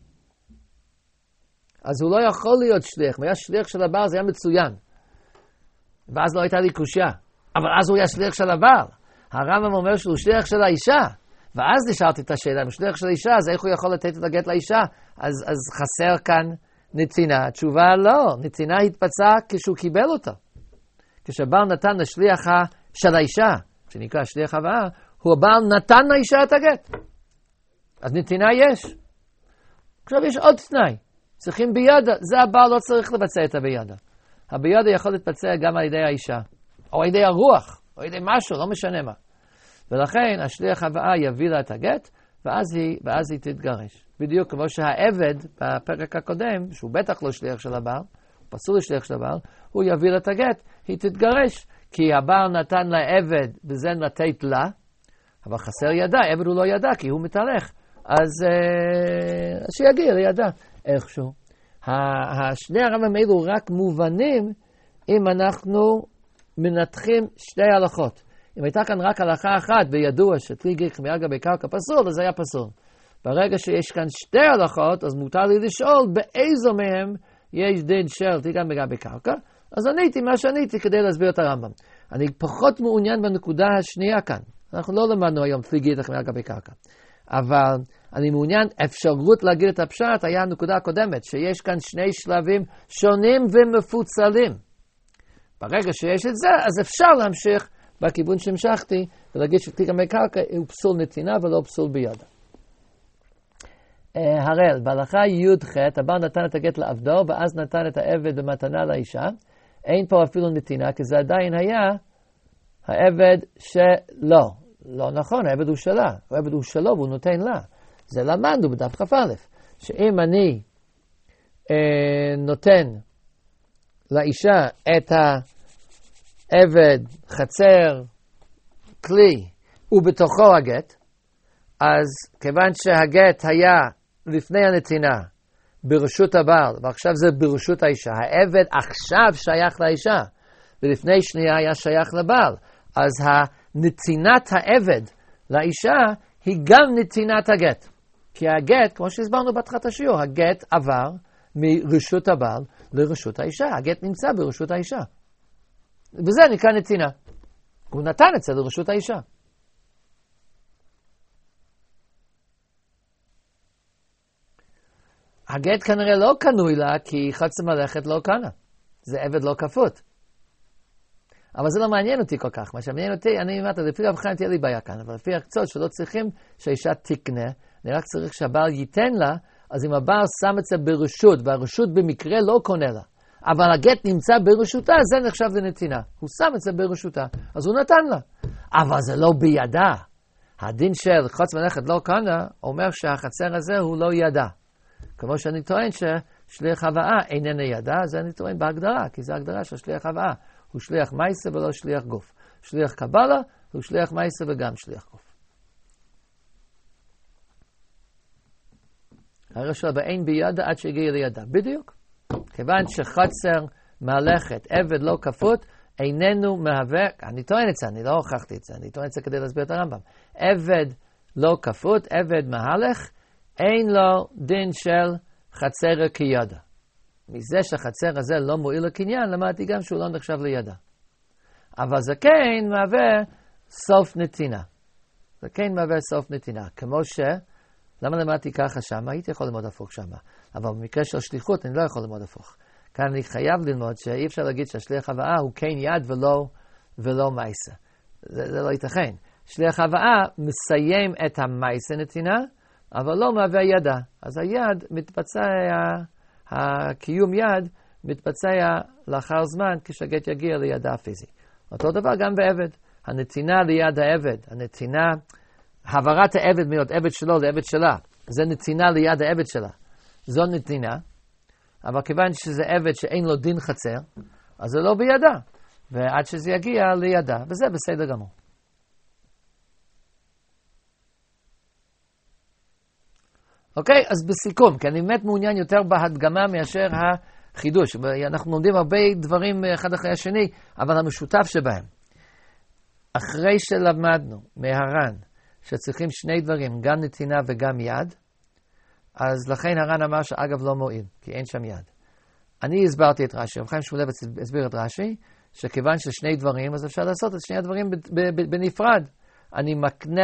אז הוא לא יכול להיות שליח. אם היה שליח של הבעל זה היה מצוין. ואז לא הייתה לי קושיה. אבל אז הוא היה שליח של הבעל. הרמב"ם אומר שהוא שליח של האישה. ואז נשארתי את השאלה, אם שליח של האישה, אז איך הוא יכול לתת את הגט לאישה? אז חסר כאן נתינה. התשובה לא, נתינה התבצעה כשהוא קיבל אותה. כשהבעל נתן לשליח של האישה, שנקרא שליח הבאה, הוא הבעל נתן לאישה את הגט. אז נתינה יש. עכשיו יש עוד תנאי. צריכים בידה, זה הבעל לא צריך לבצע את הבידה. הבידה יכול להתבצע גם על ידי האישה, או על ידי הרוח, או על ידי משהו, לא משנה מה. ולכן השליח הבאה יביא לה את הגט, ואז היא תתגרש. בדיוק כמו שהעבד בפרק הקודם, שהוא בטח לא שליח של הבעל, הוא פסול לשליח של הבעל, הוא יביא לה את הגט, היא תתגרש. כי הבעל נתן לעבד, וזה נתת לה, אבל חסר ידה, עבד הוא לא ידע, כי הוא מתהלך. אז שיגיע לידה, איכשהו. שני הרמב"ם האלו רק מובנים, אם אנחנו מנתחים שתי הלכות. אם הייתה כאן רק הלכה אחת, וידוע שתליגיתך מעל גבי קרקע פסול, אז זה היה פסול. ברגע שיש כאן שתי הלכות, אז מותר לי לשאול באיזו מהם יש דין של תליגה מעל גבי קרקע, אז עניתי מה שעניתי כדי להסביר את הרמב"ם. אני פחות מעוניין בנקודה השנייה כאן. אנחנו לא למדנו היום תליגיתך מעל גבי קרקע. אבל אני מעוניין, אפשרות להגיד את הפשט היה הנקודה הקודמת, שיש כאן שני שלבים שונים ומפוצלים. ברגע שיש את זה, אז אפשר להמשיך בכיוון שהמשכתי, ולהגיד שתליגה מעל קרקע הוא פסול נתינה ולא פסול בידה. הראל, בהלכה י"ח, הבעל נתן את הגט לעבדו, ואז נתן את העבד במתנה לאישה. אין פה אפילו נתינה, כי זה עדיין היה העבד שלא. לא נכון, העבד הוא שלה. העבד הוא שלו והוא נותן לה. זה למדנו בדף כ"א, שאם אני נותן לאישה את העבד, חצר, כלי, ובתוכו הגט, אז כיוון שהגט היה לפני הנתינה ברשות הבעל, ועכשיו זה ברשות האישה, העבד עכשיו שייך לאישה, ולפני שנייה היה שייך לבעל, אז נתינת העבד לאישה היא גם נתינת הגט. כי הגט, כמו שהסברנו בהתחלת השיעור, הגט עבר מרשות הבעל לרשות האישה. הגט נמצא ברשות האישה. וזה נקרא נתינה. הוא נתן את זה לרשות האישה. הגט כנראה לא קנוי לה, כי חצי מלאכת לא קנה. זה עבד לא כפות. אבל זה לא מעניין אותי כל כך. מה שמעניין אותי, אני אומרת, לפי רב חיים תהיה לי בעיה כאן, אבל לפי הקצות שלא צריכים שהאישה תקנה, אני רק צריך שהבעל ייתן לה, אז אם הבעל שם את זה ברשות, והרשות במקרה לא קונה לה, אבל הגט נמצא ברשותה, זה נחשב לנתינה. הוא שם את זה ברשותה, אז הוא נתן לה. אבל זה לא בידה. הדין של חוץ מלאכת לא קנה, אומר שהחצר הזה הוא לא ידע. כמו שאני טוען ששליח הבאה איננה ידע, זה אני טוען בהגדרה, כי זה הגדרה של שליח הבאה. הוא שליח מייסה ולא שליח גוף. שליח קבלה הוא שליח מייסה וגם שליח גוף. הראשון באין בידה עד שהגיע לידה. בדיוק. כיוון שחצר מהלכת, עבד לא כפות, איננו מהווה, אני טוען את זה, אני לא הוכחתי את זה, אני טוען את זה כדי להסביר את הרמב"ם. עבד לא כפות, עבד מהלך, אין לו דין של חצר כידה. מזה שהחצר הזה לא מועיל לקניין, למדתי גם שהוא לא נחשב לידה. אבל זה כן מהווה סוף נתינה. זה כן מהווה סוף נתינה. כמו ש... למה למדתי ככה שם? הייתי יכול ללמוד הפוך שם. אבל במקרה של שליחות אני לא יכול ללמוד הפוך. כאן אני חייב ללמוד שאי אפשר להגיד שהשליח הבאה הוא כן יד ולא מייסה. זה לא ייתכן. שליח הבאה מסיים את המייסה נתינה, אבל לא מהווה ידה. אז היד מתבצע, הקיום יד מתבצע לאחר זמן כשהגט יגיע לידה הפיזי. אותו דבר גם בעבד. הנתינה ליד העבד, הנתינה, העברת העבד להיות עבד שלו לעבד שלה, זה נתינה ליד העבד שלה. זו נתינה, אבל כיוון שזה עבד שאין לו דין חצר, אז זה לא בידה, ועד שזה יגיע לידה, וזה בסדר גמור. אוקיי, אז בסיכום, כי אני באמת מעוניין יותר בהדגמה מאשר החידוש. אנחנו לומדים הרבה דברים אחד אחרי השני, אבל המשותף שבהם. אחרי שלמדנו מהר"ן שצריכים שני דברים, גם נתינה וגם יד, אז לכן הר"ן אמר שאגב לא מועיל, כי אין שם יד. אני הסברתי את רש"י, רב חיים שמואלביץ הסביר את רש"י, שכיוון ששני דברים, אז אפשר לעשות את שני הדברים בנפרד. אני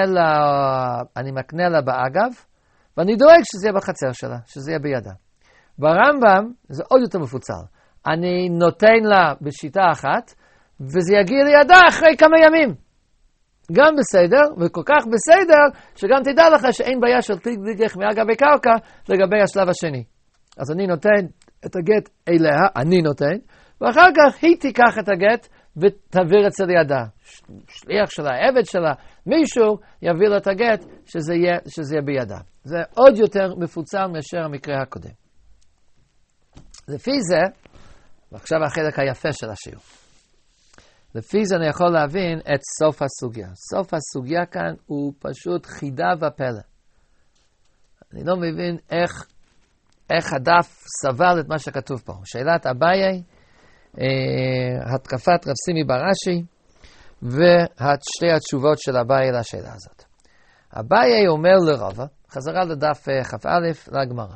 מקנה לה באגב, ואני דואג שזה יהיה בחצר שלה, שזה יהיה בידה. ברמב"ם זה עוד יותר מפוצל. אני נותן לה בשיטה אחת, וזה יגיע לידה אחרי כמה ימים. גם בסדר, וכל כך בסדר, שגם תדע לך שאין בעיה של תגלגך מאגבי קרקע לגבי השלב השני. אז אני נותן את הגט אליה, אני נותן, ואחר כך היא תיקח את הגט ותעביר את זה לידה. שליח שלה, עבד שלה, מישהו יביא לה את הגט שזה יהיה בידה. זה עוד יותר מפוצל מאשר המקרה הקודם. לפי זה, ועכשיו החלק היפה של השיעור. לפי זה אני יכול להבין את סוף הסוגיה. סוף הסוגיה כאן הוא פשוט חידה ופלא. אני לא מבין איך הדף סבל את מה שכתוב פה. שאלת אביי, התקפת רב סימי ברש"י, ושתי התשובות של אביי לשאלה הזאת. אביי אומר לרבא, חזרה לדף כ"א לגמרא.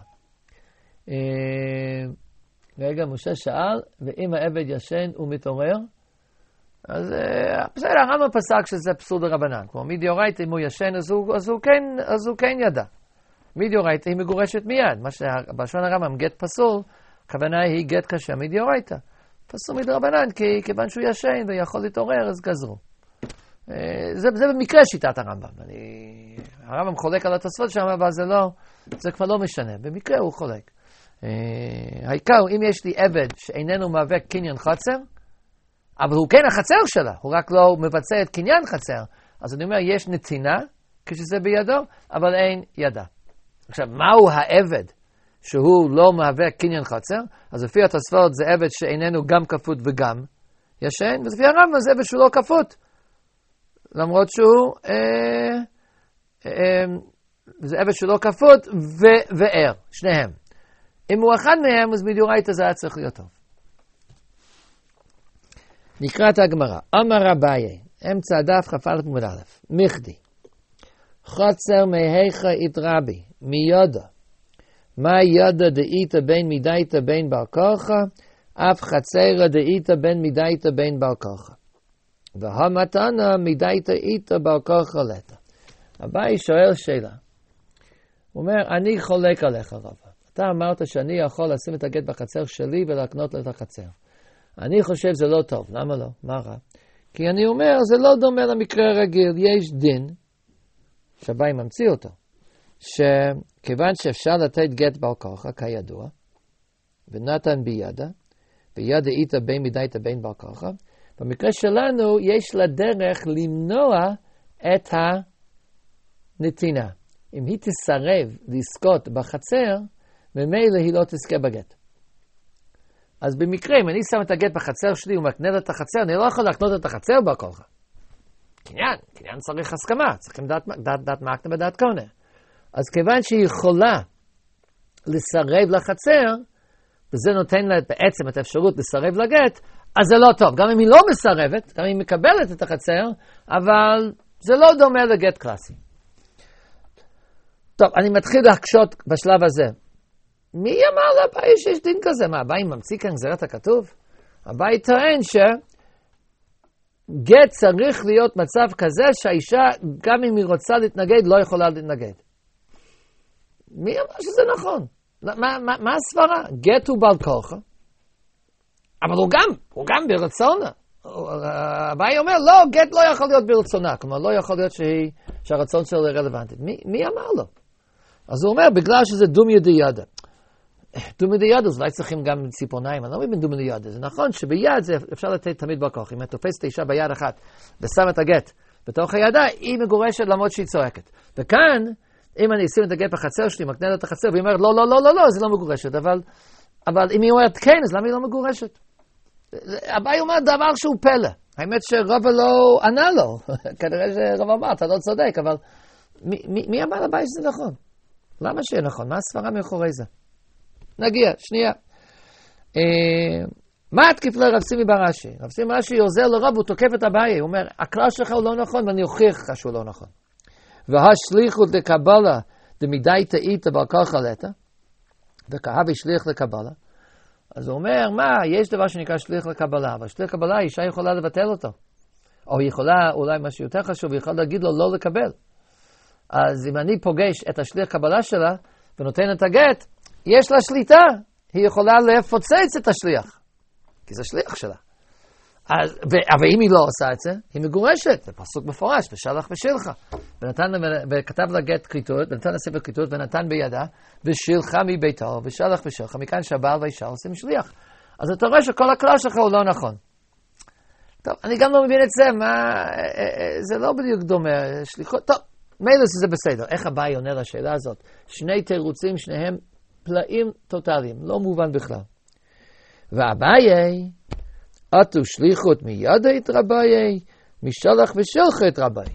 רגע, משה שאל, ואם העבד ישן ומתעורר, אז בסדר, הרמב"ם פסק שזה פסול דרבנן. כמו מדאורייתא, אם הוא ישן, אז הוא כן ידע. מדאורייתא היא מגורשת מיד. מה שבלשון הרמב"ם גט פסול, הכוונה היא גט קשה מדאורייתא. פסול מדרבנן, כי כיוון שהוא ישן ויכול להתעורר, אז גזרו. זה במקרה שיטת הרמב"ם. הרמב"ם חולק על התוספות שם, אבל זה כבר לא משנה. במקרה הוא חולק. העיקר, אם יש לי עבד שאיננו מהווה קניין חצר, אבל הוא כן החצר שלה, הוא רק לא מבצע את קניין חצר, אז אני אומר, יש נתינה כשזה בידו, אבל אין ידה. עכשיו, מהו העבד שהוא לא מהווה קניין חצר? אז לפי התוספות זה עבד שאיננו גם כפות וגם ישן, ולפי הרמב"ם זה עבד שהוא לא כפות, למרות שהוא זה עבד שהוא לא כפות וער, שניהם. אם הוא אחד מהם, אז מדאורייתא זה היה צריך להיות טוב. נקרא את הגמרא. אמר אביי, אמצע הדף כ"א עמוד א', מכדי. חצר מהיכא איתרבי, מיודע. מה ידע דאיתא בין מדייתא בין בר כוחא, אף חצרא דאיתא בין מדייתא בין בר כוחא. והמתנה מדייתא איתא בר כוחא לטא. אביי שואל שאלה. הוא אומר, אני חולק עליך רבא. אתה אמרת שאני יכול לשים את הגט בחצר שלי ולהקנות לו את החצר. אני חושב זה לא טוב. למה לא? מה רע? כי אני אומר, זה לא דומה למקרה הרגיל. יש דין, שאביי ממציא אותו, שכיוון שאפשר לתת גט בר כוחא, כידוע, ונתן בידה, בידה איתה בין מדייתא בין בר כוחא, במקרה שלנו יש לה דרך למנוע את נתינה. אם היא תסרב לזכות בחצר, ממילא היא לא תזכה בגט. אז במקרה, אם אני שם את הגט בחצר שלי ומקנה את החצר, אני לא יכול להקנות את החצר בקורחה. קניין צריך הסכמה, צריכים דעת מקנה ודעת קונה. אז כיוון שהיא יכולה לסרב לחצר, וזה נותן לה בעצם את האפשרות לסרב לגט, אז זה לא טוב. גם אם היא לא מסרבת, גם אם היא מקבלת את החצר, אבל זה לא דומה לגט קלאסי. טוב, אני מתחיל להקשות בשלב הזה. מי אמר לאביי שיש דין כזה? מה, אביי ממציא כאן גזירת הכתוב? אביי טוען שגט צריך להיות מצב כזה שהאישה, גם אם היא רוצה להתנגד, לא יכולה להתנגד. מי אמר שזה נכון? מה הסברה? גט הוא בעל כורחה, אבל הוא גם ברצונה. אביי אומר, לא, גט לא יכול להיות ברצונה, כלומר, לא יכול להיות שהרצון שלו רלוונטי. מי אמר לו? אז הוא אומר, בגלל שזה דום ידיעדה. דום ידיעדה, אז אולי צריכים גם ציפורניים, אני לא מבין דום ידיעדה. זה נכון שביד זה אפשר לתת תמיד בכוח. אם את תופסת האישה ביד אחת ושם את הגט בתוך הידה, היא מגורשת למרות שהיא צועקת. וכאן, אם אני אשים את הגט בחצר שלי, מקנה לה את החצר, והיא אומרת, לא, זה לא מגורשת. אבל אם היא אומרת כן, אז למה היא לא מגורשת? אביי אומר דבר שהוא פלא. האמת שרבא לא ענה לו. כנראה שרבא אמר, אתה לא צודק, אבל מי אמר לאביי שזה נכון? למה שיהיה נכון? מה הסברה מאחורי זה? נגיע, שנייה. מה התקיף לרב סימי ברש"י? רב סימי ברש"י עוזר לרב, הוא תוקף את אביי. הוא אומר, הכלל שלך הוא לא נכון, ואני אוכיח לך שהוא לא נכון. והשליחות לקבלה דמידי תאית בר כורחה לתה, וכאב השליח לקבלה. אז הוא אומר, יש דבר שנקרא שליח לקבלה, אבל שליח לקבלה, האישה יכולה לבטל אותו. או היא יכולה, אולי משהו יותר חשוב, היא יכולה להגיד לו לא לקבל. אז אם אני פוגש את השליח קבלה שלה, ונותן את הגט, יש לה שליטה. היא יכולה לפוצץ את השליח. כי זה שליח שלה. אבל אם היא לא עושה את זה, היא מגורשת. זה פסוק מפורש, בשלח ושילחה. וכתב לה גט כריתות, ונתן לה ספר כריתות, ונתן בידה, ושילחה מביתו, ושלח ושילחה. מכאן שהבעל והאישה עושים שליח. אז אתה רואה שכל הכלל שלך הוא לא נכון. טוב, אני גם לא מבין את זה, זה לא בדיוק דומה, שליחות, טוב, מילא שזה בסדר. איך אביי עונה לשאלה הזאת? שני תירוצים, שניהם פלאים טוטליים, לא מובן בכלל. ואביי, אתו שליחות מידה את רביי, משלח ושילחה את רביי.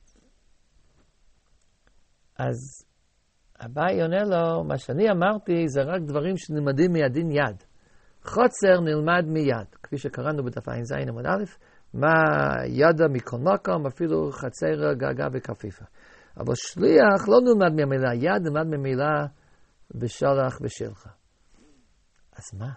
אז אביי עונה לו, מה שאני אמרתי זה רק דברים שנלמדים מידין יד. חוצר נלמד מיד, כפי שקראנו בדף ע"ז עמוד א', מה ידה מכל מקום, אפילו חצר גגה וכפיפה. אבל שליח לא נלמד מהמילה יד, נלמד מהמילה בשלח ושילחה. אז מה?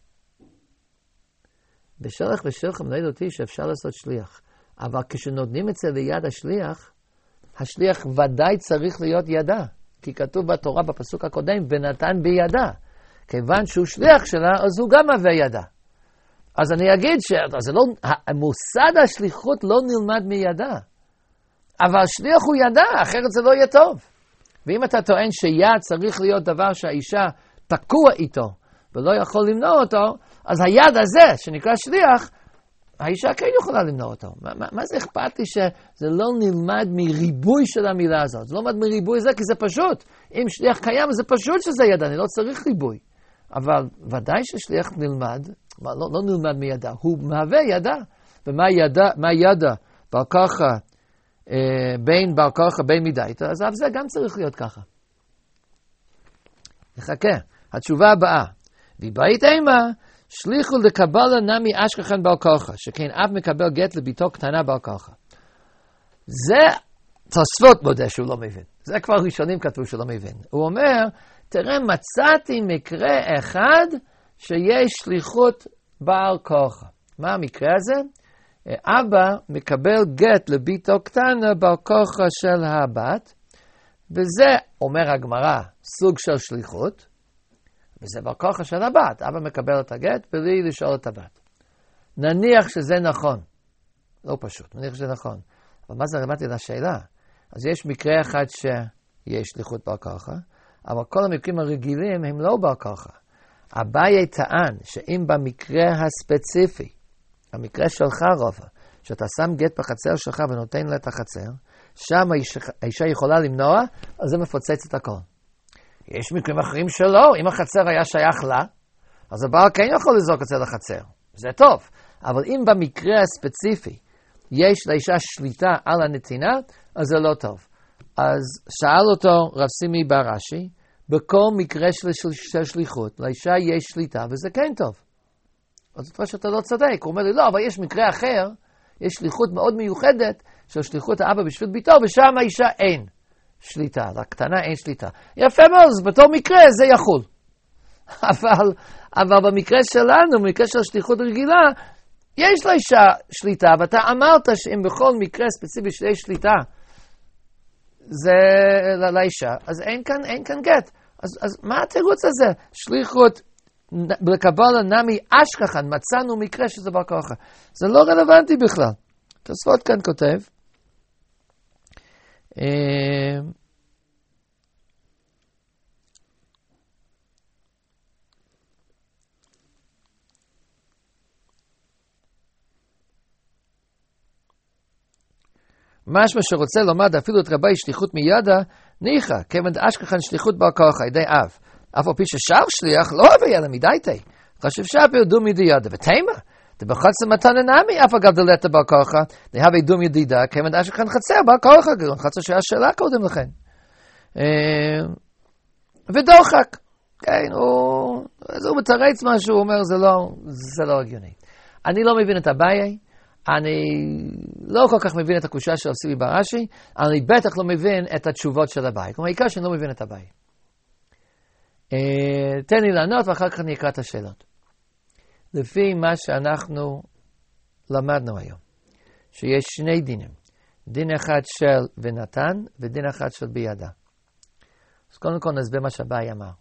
בשלח ושילחה מלמד אותי שאפשר לעשות שליח. אבל כשנותנים את זה ליד השליח ודאי צריך להיות ידה. כי כתוב בתורה בפסוק הקודם, ונתן בידה. כיוון שהוא שליח שלה, אז הוא גם מהווה ידה. אז אני אגיד מוסד השליחות לא נלמד מידה. אבל שליח הוא ידה, אחרת זה לא יהיה טוב. ואם אתה טוען שיד צריך להיות דבר שהאישה תקוע איתו, ולא יכול למנוע אותו, אז היד הזה, שנקרא שליח, האישה כן יכולה למנוע אותו. מה זה אכפת לי שזה לא נלמד מריבוי של המילה הזאת? זה לא נלמד מריבוי זה, כי זה פשוט. אם שליח קיים, זה פשוט שזה ידה, אני לא צריך ריבוי. אבל ודאי ששליח נלמד, לא נלמד מידה, הוא מהווה ידה. ומה ידה? בר כורחה, בין בר כורחה, בין מדייתא, אז זה גם צריך להיות ככה. נחכה, התשובה הבאה. ובית אימה, שליחו לקבלה נמי אשכחן בר כורחה, שכן אב מקבל גט לביתו קטנה בר כורחה. זה תוספות מודה שהוא לא מבין. זה כבר ראשונים כתבו שהוא לא מבין. הוא אומר, תראה, מצאתי מקרה אחד שיש שליחות בר כורחה. מה המקרה הזה? אבא מקבל גט לביתו קטנה בר כורחה של הבת, וזה, אומר הגמרא, סוג של שליחות, וזה בר כורחה של הבת. אבא מקבל את הגט בלי לשאול את הבת. נניח שזה נכון. לא פשוט, נניח שזה נכון. אבל מה זה רלוונטי לשאלה? אז יש מקרה אחד שיש שליחות בר כורחה, אבל כל המקרים הרגילים הם לא בר כורחה. אביי טען שאם במקרה הספציפי, המקרה שלך רבא, שאתה שם גט בחצר שלך ונותן לה את החצר, שם האישה יכולה למנוע, אז זה מפוצץ את הכל. יש מקרים אחרים שלא, אם החצר היה שייך לה, אז הבעל כן יכול לזרוק את זה לחצר. זה טוב. אבל אם במקרה הספציפי יש לאישה שליטה על הנתינה, אז זה לא טוב. אז שאל אותו רב סימי ברש"י, בכל מקרה של שליחות, לאישה יש שליטה, וזה כן טוב. אז זאת אומרת שאתה לא צודק. הוא אומר לי, לא, אבל יש מקרה אחר, יש שליחות מאוד מיוחדת, של שליחות האבא בשביל ביתו, ושם האישה אין שליטה, לקטנה אין שליטה. יפה מאוד, אז בתור מקרה זה יכול. אבל במקרה שלנו, במקרה של שליחות רגילה, יש לאישה שליטה, ואתה אמרת שאם בכל מקרה ספציפי שיש שליטה, זה לאישה, אז אין כאן גט. אז מה התירוץ הזה? שליחות לקבלה נמי אשכחן, מצאנו מקרה שזה בר כוחה. זה לא רלוונטי בכלל. תוספות כאן כותב, משמע שרוצה לומד אפילו את רבי שליחות מידה, ניחא, כיוון אשכחן שליחות בר כוחה, ידי אב. אף על פי ששר שליח לא אוהב ידה מדייתי. חשב שפיר דום ידי ידה. ותימה, דבחצה מתנה נמי, אף אגב דלתה בר כוחה, להווה דום ידידה, כיוון אשכחן חצר בר כוחה, חצר שהיה שאלה קודם לכן. ודוחק. כן, הוא מתרץ משהו, הוא אומר, זה לא הגיוני. אני לא מבין את הבעיה, אני לא כל כך מבין את הקושה של סיבי ברש"י, אני בטח לא מבין את התשובות של הבעיה. כלומר, העיקר שאני לא מבין את הבעיה. תן לי לענות ואחר כך אני אקרא את השאלות. לפי מה שאנחנו למדנו היום, שיש שני דינים. דין אחד של ונתן ודין אחד של בידה. אז קודם כל נסביר מה שהבעיה אמר.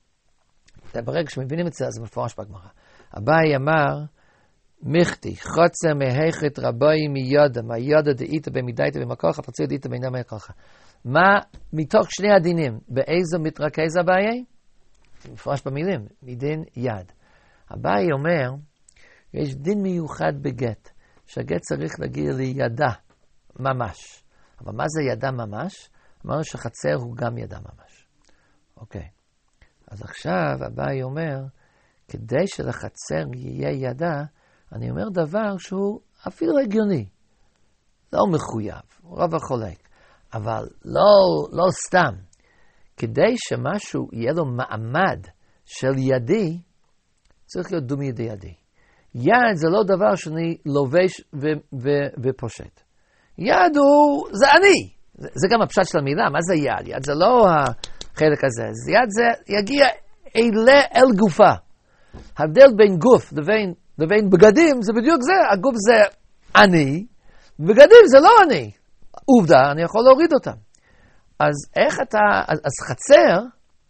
ברגע שמבינים את זה, אז מפורש בגמרא. הבעיה אמר, מיכתי, חוצה מהיכת רבוי מידה, מהידה דאיתה במידייתה במקוחה, פרצוי דאיתה בינה מהכוחה. מה מתוך שני הדינים, באיזו מתרכז הבעיה? מפורש במילים, מדין יד. הבעיה אומר, יש דין מיוחד בגט, שהגט צריך להגיע לידה ממש. אבל מה זה ידה ממש? אמרנו שחצר הוא גם ידה ממש. אוקיי. אז עכשיו הבעיה אומר, כדי שלחצר יהיה ידה, אני אומר דבר שהוא אפילו הגיוני. לא מחויב, רוב החולק. אבל לא סתם. כדי שמשהו יהיה לו מעמד של ידי, צריך להיות דום ידי ידי. יד זה לא דבר שאני לובש ופושט. יד זה אני. זה גם הפשט של המילה. מה זה יד? יד זה לא החלק הזה. יד זה יגיע אל גופה. ההבדל בין גוף לבין בגדים זה בדיוק זה. הגוף זה אני, בגדים זה לא אני. עובדה, אני יכול להוריד אותם. אז איך אז חצר,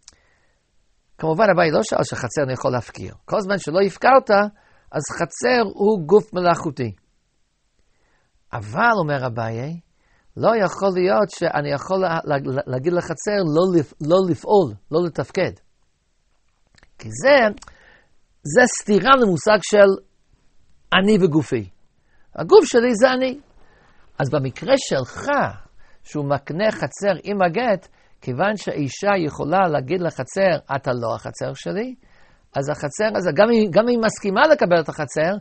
כמובן הבעיה לא שאל שחצר אני יכול להפקיר. כל זמן שלא הפקרת, אז חצר הוא גוף מלאכותי. אבל, אומר הבעיה, לא יכול להיות שאני יכול להגיד לחצר לא לפעול, לא לתפקד. כי זה סתירה למושג של אני וגופי. הגוף שלי זה אני. אז במקרה שלך, שהוא מקנה חצר עם הגט, כיוון שהאישה יכולה להגיד לחצר, אתה לא החצר שלי, אז החצר הזה, גם אם היא מסכימה לקבל את החצר,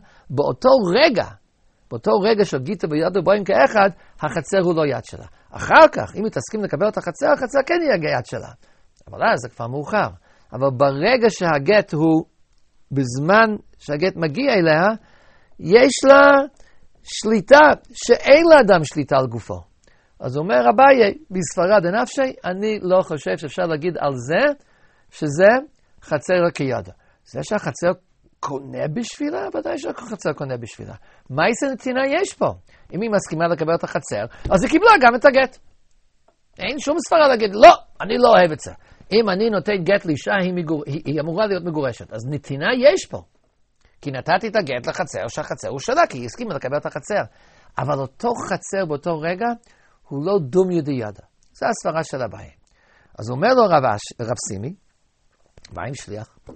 באותו רגע שגיתה ביד ובואים כאחד, החצר הוא לא יד שלה. אחר כך, אם היא תסכים לקבל את החצר, החצר כן יהיה יד שלה. אבל אז זה כבר מאוחר. אבל ברגע שהגט הוא, בזמן שהגט מגיע אליה, יש לה שליטה שאין לאדם שליטה על גופו. אז אומר אביי, בספרד הנפשי, אני לא חושב שאפשר להגיד על זה, שזה חצר כידה. זה שהחצר קונה בשבילה, ודאי שהחצר קונה בשבילה. מה איזה נתינה יש פה? אם היא מסכימה לקבל את החצר, אז היא קיבלה גם את הגט. אין שום ספרה להגיד, לא, אני לא אוהב את זה. אם אני נותן גט לאישה, היא אמורה להיות מגורשת. אז נתינה יש פה. כי נתתי את הגט לחצר, שהחצר הוא שלה, כי היא הסכימה לקבל את החצר. אבל אותו חצר באותו רגע, הוא לא דום ידי ידה. זה הספרה של הבעיה. אז אומר לו רב סימי, בא עם שליח,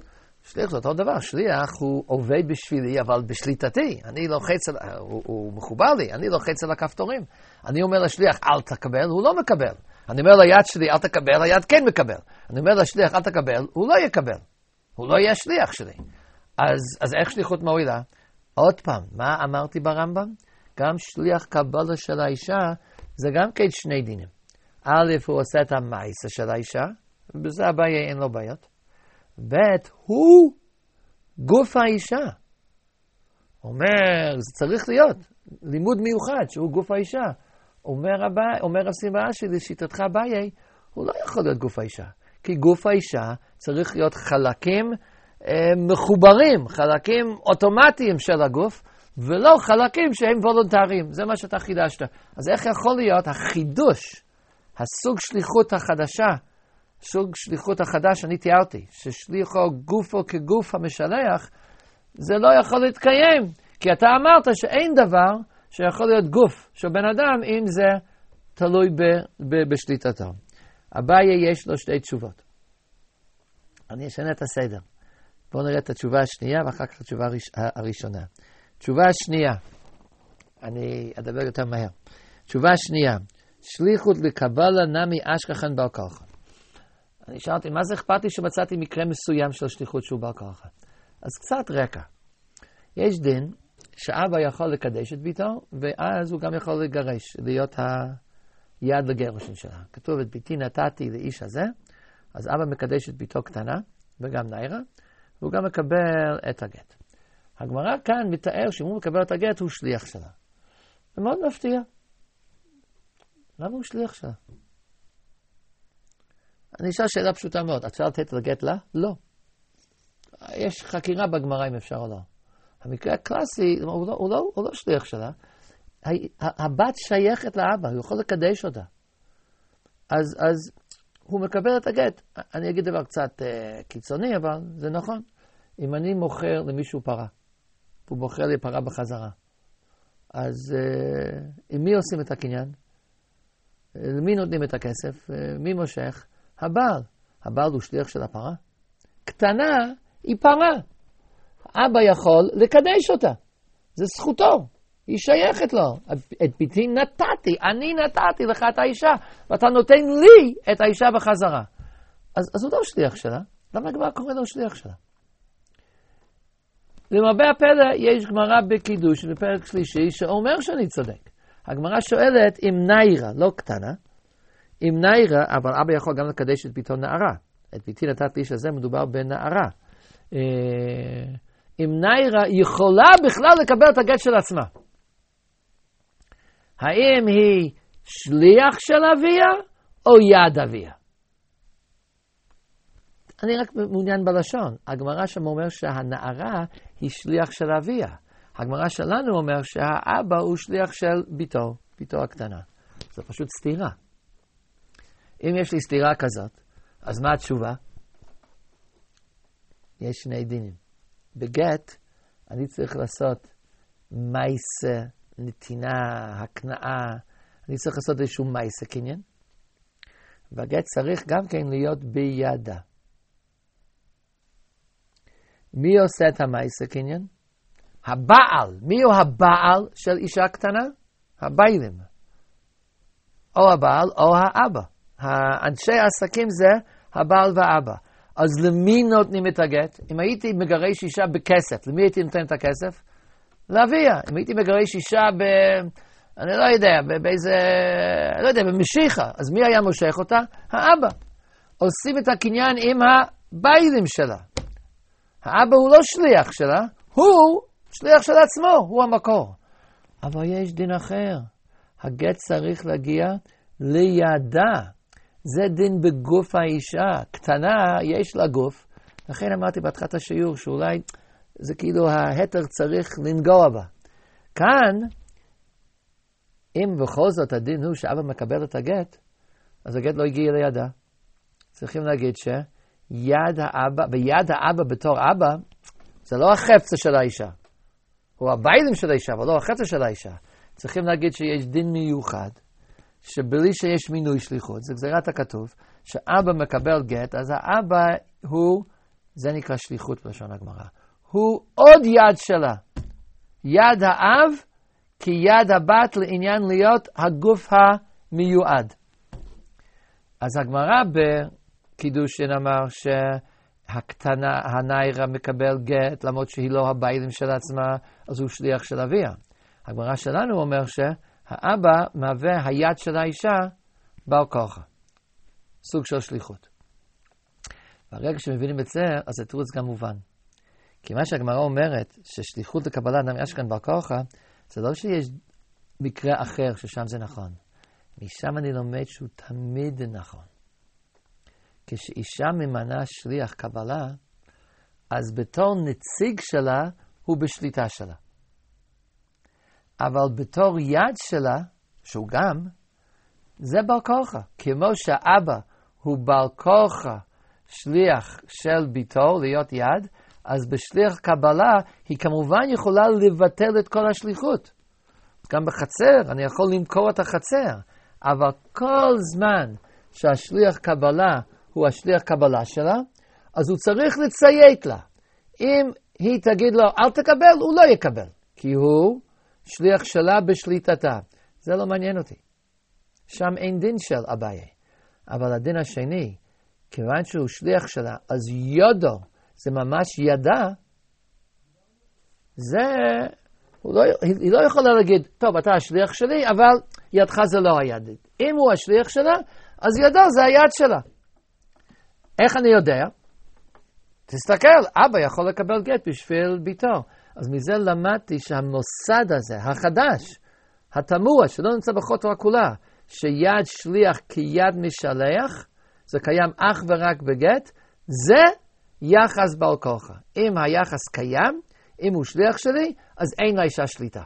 שליח זה אותו דבר, שליח הוא עובד בשבילי, אבל בשליטתי. אני לוחץ, הוא מחובר לי, אני לוחץ על הכפתורים. אני אומר לשליח, אל תקבל, הוא לא מקבל. אני אומר ליד שלי, אל תקבל, היד כן מקבל. אני אומר לשליח, אל תקבל, הוא לא יקבל. הוא לא יהיה שליח שלי. אז איך שליחות מועילה? עוד פעם, מה אמרתי ברמב"ם? גם שליח קבלה של האישה, זה גם כן שני דינים. א', הוא עושה את המעשה של האישה, ובזה הבעיה אין לו בעיות. ב', הוא גוף האישה. אומר, זה צריך להיות לימוד מיוחד שהוא גוף האישה. אומר הסיבה שלי, לשיטתך הבעיה, הוא לא יכול להיות גוף האישה. כי גוף האישה צריך להיות חלקים מחוברים, חלקים אוטומטיים של הגוף, ולא חלקים שהם וולונטריים. זה מה שאתה חידשת. אז איך יכול להיות החידוש, הסוג שליחות החדשה, סוג שליחות החדש אני תיארתי, ששליחו גופו כגוף המשלח, זה לא יכול להתקיים. כי אתה אמרת שאין דבר שיכול להיות גוף של בן אדם, אם זה תלוי בשליטתו. אביי יש לו שתי תשובות. אני אשנה את הסדר. בואו נראה את התשובה השנייה, ואחר כך התשובה הראשונה. תשובה השנייה, אני אדבר יותר מהר. תשובה השנייה, שליחות לקבלה נמי אשכחן בר כוחן. אני שאלתי, מה זה אכפת לי שמצאתי מקרה מסוים של שליחות שהוא בר כוחן? אז קצת רקע. יש דין שאבא יכול לקדש את ביתו, ואז הוא גם יכול לגרש, להיות היד לגירושין שלה. כתוב, את ביתי נתתי לאיש הזה, אז אבא מקדש את ביתו קטנה, וגם ניירה, והוא גם מקבל את הגט. הגמרא כאן מתאר שאם הוא מקבל את הגט, הוא שליח שלה. זה מאוד מפתיע. למה הוא שליח שלה? אני אשאל שאלה פשוטה מאוד. אפשר לתת לגט לה? לא. יש חקירה בגמרא אם אפשר או לא. המקרה הקלאסי, הוא לא שליח שלה. הבת שייכת לאבא, הוא יכול לקדש אותה. אז הוא מקבל את הגט. אני אגיד דבר קצת קיצוני, אבל זה נכון. אם אני מוכר למישהו פרה, הוא מוכר לי פרה בחזרה, אז עם מי עושים את הקניין? למי נותנים את הכסף? מי מושך? הבעל. הבעל הוא שליח של הפרה. קטנה היא פרה. אבא יכול לקדש אותה. זה זכותו. היא שייכת לו. את ביתי נתתי. אני נתתי לך את האישה. ואתה נותן לי את האישה בחזרה. אז הוא לא שליח שלה. למה הגמרא קורא לו שליח שלה? למרבה הפלא יש גמרא בקידוש בפרק שלישי שאומר שאני צודק. הגמרא שואלת אם ניירה, לא קטנה, אם ניירה, אבל אבא יכול גם לקדש את ביתו נערה. את ביתי נתת לאיש הזה מדובר בנערה. אם ניירה יכולה בכלל לקבל את הגט של עצמה. האם היא שליח של אביה או יד אביה? אני רק מעוניין בלשון. הגמרא שם אומר שהנערה היא שליח של אביה. הגמרא שלנו אומר שהאבא הוא שליח של ביתו הקטנה. זה פשוט סתירה. אם יש לי סתירה כזאת, אז מה התשובה? יש שני דינים. בגט אני צריך לעשות מייסה, נתינה, הקנאה. אני צריך לעשות איזשהו מייסה קניין. והגט צריך גם כן להיות בידה. מי עושה את המייסה קניין? הבעל. מי הוא הבעל של אישה קטנה? הבעלים. או הבעל או האבא. האנשי העסקים זה הבעל והאבא. אז למי נותנים את הגט? אם הייתי מגרש אישה בכסף, למי הייתי נותן את הכסף? לאביה. אם הייתי מגרש אישה אני לא יודע, במשיחה, אז מי היה מושך אותה? האבא. עושים את הקניין עם הבעלים שלה. האבא הוא לא שליח שלה, הוא שליח של עצמו, הוא המקור. אבל יש דין אחר. הגט צריך להגיע לידה. זה דין בגוף האישה. קטנה, יש לה גוף. לכן אמרתי בהתחלת השיעור שאולי זה כאילו ההתר צריך לנגוע בה. כאן, אם בכל זאת הדין הוא שאבא מקבל את הגט, אז הגט לא הגיע לידה. צריכים להגיד שיד האבא, ביד האבא בתור אבא, זה לא החפצה של האישה. הוא הבעלים של האישה, אבל לא החפצה של האישה. צריכים להגיד שיש דין מיוחד, שבלי שיש מינוי שליחות, זה גזירת הכתוב, שאבא מקבל גט, אז האבא הוא זה נקרא שליחות בלשון הגמרא. הוא עוד יד שלה. יד האב כיד הבת לעניין להיות הגוף המיועד. אז הגמרא בקידושין אמר שהקטנה, הניירה מקבל גט, למרות שהיא לא הבעלים של עצמה, אז הוא שליח של אביה. הגמרא שלנו אומר שהאבא מהווה היד של האישה בעל כורחה. סוג של שליחות. ברגע שמבינים את זה, אז התירוץ גם מובן. כי מה שהגמרא אומרת, ששליחות לקבלה אדם יש כאן בעל כורחה, זה לא שיש מקרה אחר ששם זה נכון. משם אני לומד שהוא תמיד נכון. כשאישה ממנה שליח קבלה, אז בתור נציג שלה, הוא בשליטה שלה. אבל בתור יד שלה, שהוא גם, זה בעל כורחה. כמו שהאבא הוא בעל כורחה שליח של ביתו להיות יד, אז בשליח קבלה היא כמובן יכולה לבטל את כל השליחות. גם בחצר, אני יכול למכור את החצר, אבל כל זמן שהשליח קבלה הוא השליח קבלה שלה, אז הוא צריך לציית לה. אם היא תגיד לו, אל תקבל, הוא לא יקבל, כי הוא שליח שלה בשליטתה. זה לא מעניין אותי. שם אין דין של אביי. אבל הדין השני, כיוון שהוא שליח שלה, אז יודו, זה ממש ידה, זה, היא לא יכולה להגיד, טוב, אתה השליח שלי, אבל ידך זה לא היד. אם הוא השליח שלה, אז ידו זה היד שלה. איך אני יודע? תסתכל, אבא יכול לקבל גט בשביל ביתו. אז מזה למדתי שהמוסד הזה, החדש, התמוה, שלא נמצא בחותרה כולה, שיד שליח כיד משלח, זה קיים אך ורק בגט, זה יחס בעל כורחה. אם היחס קיים, אם הוא שליח שלי, אז אין לאישה שליטה.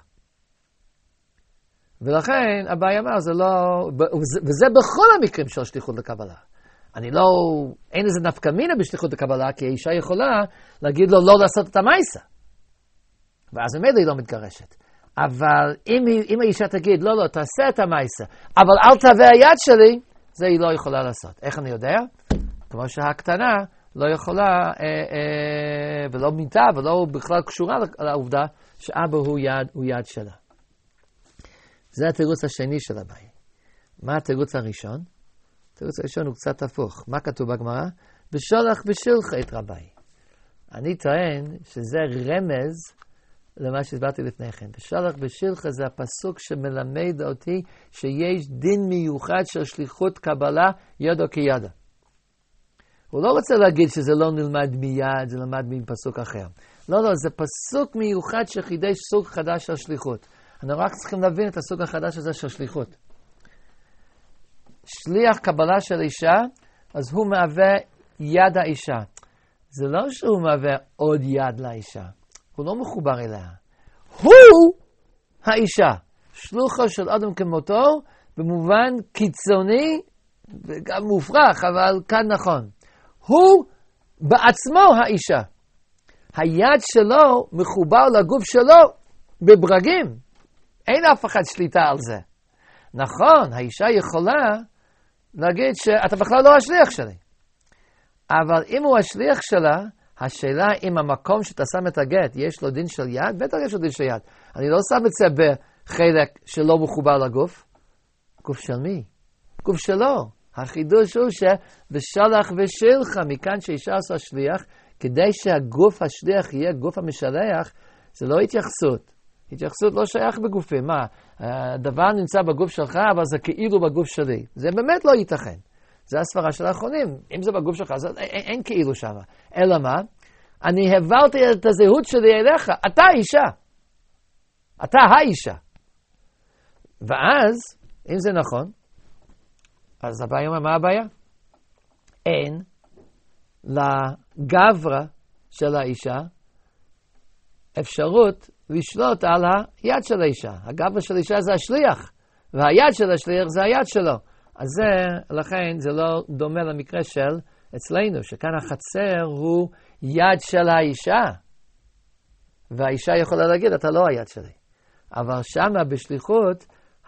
ולכן, אביי אמר, זה לא, וזה בכל המקרים של שליחות לקבלה. אני לא, אין איזה נפקא מינה בשליחות לקבלה, כי האישה יכולה להגיד לו לא לעשות את המעשה. ואז ממילא היא לא מתגרשת. אבל אם האישה תגיד, לא, תעשה את המעשה, אבל אל תהווה היד שלי, זה היא לא יכולה לעשות. איך אני יודע? כמו שהקטנה לא יכולה, ולא מיתה, ולא בכלל קשורה לעובדה, שאבא הוא יד שלה. זה התירוץ השני של אביי. מה התירוץ הראשון? התירוץ הראשון הוא קצת הפוך. מה כתוב בגמרא? בשולח בשילך את רבי. אני טוען שזה רמז למה שהסברתי לפני כן. בשולח בשילך זה הפסוק שמלמד אותי שיש דין מיוחד של שליחות קבלה ידו כידה. הוא לא רוצה להגיד שזה לא נלמד מיד, זה נלמד מפסוק אחר. לא, זה פסוק מיוחד שחידש סוג חדש של שליחות. אנחנו רק צריכים להבין את הסוג החדש הזה של שליחות. שליח קבלה של אישה, אז הוא מהווה יד האישה. זה לא שהוא מהווה עוד יד לאישה. הוא לא מחובר אליה. הוא האישה. שלוחו של אדם כמותו, במובן קיצוני, וגם מופרך, אבל כאן נכון. הוא בעצמו האישה. היד שלו מחובר לגוף שלו בברגים. אין אף אחד שליטה על זה. נכון, האישה יכולה להגיד שאתה בכלל לא השליח שלי. אבל אם הוא השליח שלה, השאלה אם המקום שאתה שם את הגט, יש לו דין של יד? בטח יש לו דין של יד. אני לא שם את זה בחלק שלא מחובר לגוף. גוף של מי? גוף שלו. החידוש הוא שבשלח ושילך, מכאן שאישה עושה שליח, כדי שהגוף השליח יהיה גוף המשלח, זה לא התייחסות. התייחסות לא שייך בגופים. מה? הדבר נמצא בגוף שלך, אבל זה כאילו בגוף שלי. זה באמת לא ייתכן. זה הסברה של האחרונים. אם זה בגוף שלך, זה אין כאילו שם. אלא מה? אני העברתי את הזהות שלי אליך. אתה האישה. אתה האישה. ואז, אם זה נכון, אז הבעיה אומר, מה הבעיה? אין לגברה של האישה אפשרות לשלוט על היד של האישה. הגברה של האישה זה השליח, והיד של השליח זה היד שלו. אז זה, לכן זה לא דומה למקרה של אצלנו, שכאן החצר הוא יד של האישה. והאישה יכולה להגיד, אתה לא היד שלי. אבל שמה בשליחות,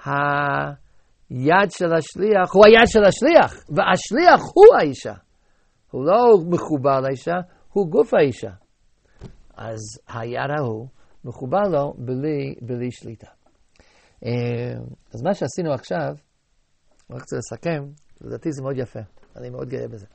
היד של השליח הוא היד של השליח, והשליח הוא האישה. הוא לא מחובר לאישה, הוא גוף האישה. אז היד ההוא מחובר לו בלי שליטה. אז מה שעשינו עכשיו, רק רוצה לסכם, לדעתי זה מאוד יפה, אני מאוד גאה בזה.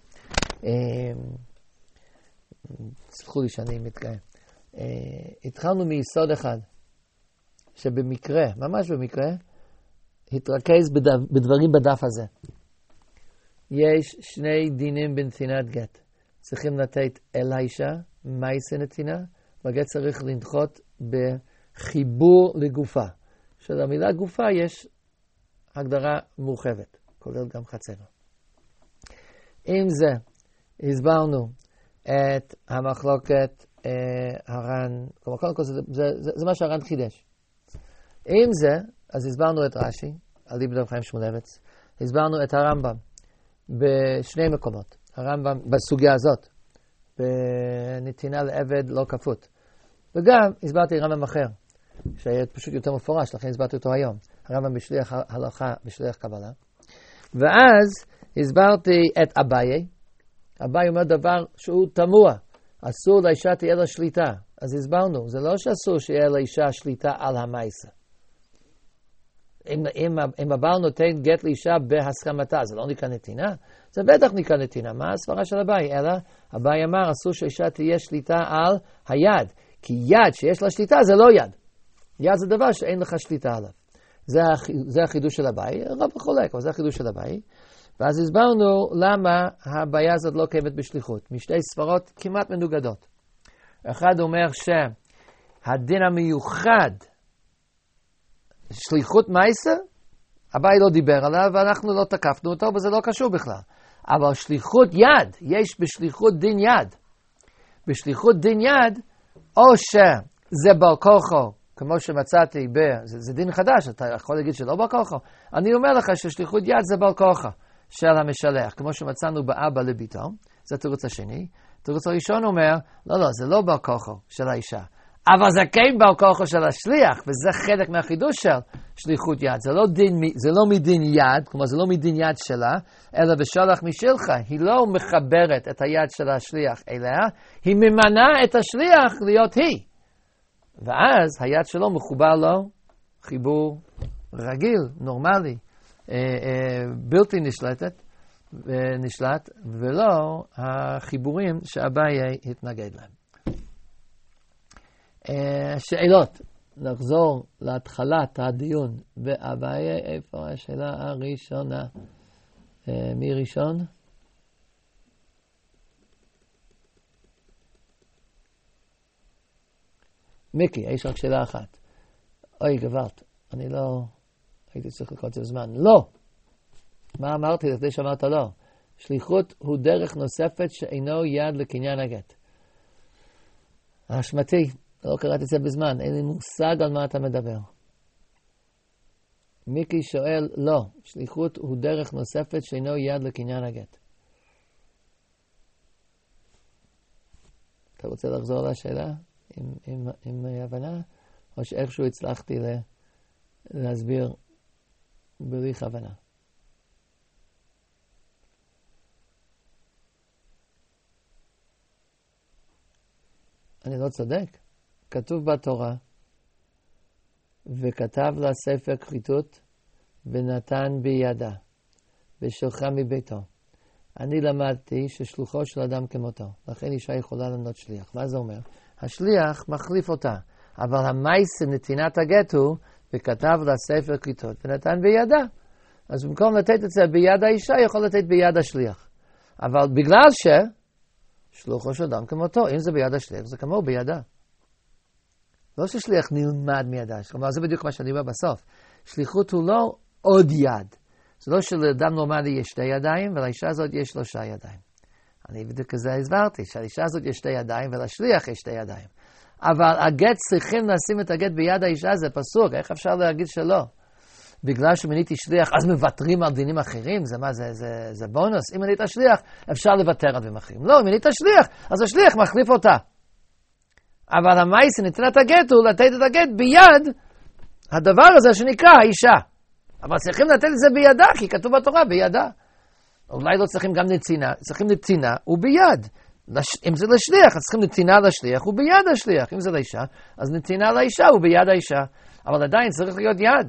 סלחו לי שאני מתגאה. התחלנו מיסוד אחד, שבמקרה, ממש במקרה, התרכז בדברים בדף הזה. יש שני דינים בנתינת גט. צריכים לתת אל האישה, מייסה נתינה, והגט צריך לנחות בחיבור לגופה. שלמילה גופה יש הגדרה מורחבת, כולל גם חצר. עם זה הסברנו את המחלוקת הר"ן, כלומר קודם כל זה מה שהר"ן חידש. עם זה, אז הסברנו את רש"י, על ליבד רב חיים שמואלביץ, הסברנו את הרמב"ם בשני מקומות. הרמב"ם בסוגיה הזאת, בנתינה לעבד לא כפות. וגם הסברתי רמב"ם אחר, שהיה פשוט יותר מפורש, לכן הסברתי אותו היום. הרמב"ם בשליח הלכה, בשליח קבלה. ואז הסברתי את אביי. אביי אומר דבר שהוא תמוה. אסור לאישה תהיה לה שליטה. אז הסברנו, זה לא שאסור שיהיה לאישה שליטה על המייסה. אם הבעל נותן גט לאישה בהסכמתה, זה לא נקרא נתינה? זה בטח נקרא נתינה. מה הסברה של אביי? אלא אביי אמר, אסור שאישה תהיה שליטה על היד. כי יד שיש לה שליטה זה לא יד. יד זה דבר שאין לך שליטה עליו. זה החידוש של אביי. רב חולק, אבל זה החידוש של אביי. ואז הסברנו למה הבעיה הזאת לא קיימת בשליחות. משתי סברות כמעט מנוגדות. אחד אומר שהדין המיוחד, שליחות מייסה, אביי לא דיבר עליו ואנחנו לא תקפנו אותו וזה לא קשור בכלל. אבל שליחות יד, יש בשליחות דין יד. בשליחות דין יד, או שזה בר כוחו, כמו שמצאתי, זה דין חדש, אתה יכול להגיד שלא בר כוחו. אני אומר לך ששליחות יד זה בר כוחו של המשלח, כמו שמצאנו באבא לביתו, זה התירוץ השני. התירוץ הראשון אומר, לא, זה לא בר כוחו של האישה. אבל זה כן בר כוחו של השליח, וזה חלק מהחידוש של שליחות יד. זה לא מדין יד, כלומר זה לא מדין יד שלה, אלא בשלח משלך. היא לא מחברת את היד של השליח אליה, היא ממנה את השליח להיות היא. ואז היד שלו מחובר לו חיבור רגיל, נורמלי, בלתי נשלט, ולא החיבורים שאביי התנגד להם. שאלות, נחזור להתחלת הדיון באביי, איפה השאלה הראשונה? מי ראשון? מיקי, יש רק שאלה אחת. אוי, גברת, אני לא הייתי צריך לקרוא את זה בזמן. לא! מה אמרתי? לפני שאמרת לא. שליחות הוא דרך נוספת שאינו יד לקניין הגט. אשמתי, לא קראתי את זה בזמן, אין לי מושג על מה אתה מדבר. מיקי שואל, לא, שליחות הוא דרך נוספת שאינו יד לקניין הגט. אתה רוצה לחזור לשאלה עם הבנה? או שאיכשהו הצלחתי להסביר בלי כוונה? אני לא צודק. כתוב בתורה, וכתב לה ספר כריתות, ונתן בידה, ושלחה מביתו. אני למדתי ששלוחו של אדם כמותו, לכן אישה יכולה למנות שליח. מה זה אומר? השליח מחליף אותה, אבל המייסה נתינת הגט הוא, וכתב לה ספר כריתות, ונתן בידה. אז במקום לתת את זה ביד האישה, יכול לתת ביד השליח. אבל בגלל שלוחו של אדם כמותו, אם זה ביד השליח, זה כמו בידה. לא ששליח נלמד מידה, כלומר זה בדיוק מה שאני אומר בסוף. שליחות הוא לא עוד יד. זה לא שלאדם נורמלי יש שתי ידיים, ולאישה הזאת יש 3 ידיים. אני בדיוק כזה הסברתי, שלאישה הזאת יש 2 ידיים, ולשליח יש 2 ידיים. אבל הגט צריכים לשים את הגט ביד האישה, זה פסוק, איך אפשר להגיד שלא? בגלל שמניתי שליח, אז מוותרים על דינים אחרים? זה מה, זה בונוס? אם מנית שליח, אפשר לוותר על דברים אחרים. לא, אם מנית שליח, אז השליח מחליף אותה. אבל המייסה נתינת הגט הוא לתת את הגט ביד הדבר הזה שנקרא האישה. אבל צריכים לתת את זה בידה, כי כתוב בתורה בידה. אולי לא צריכים גם נתינה, צריכים נתינה וביד. אם זה לשליח, אז צריכים נתינה לשליח, הוא ביד השליח. אם זה לאישה, אז נתינה לאישה, הוא ביד האישה. אבל עדיין צריך להיות יד.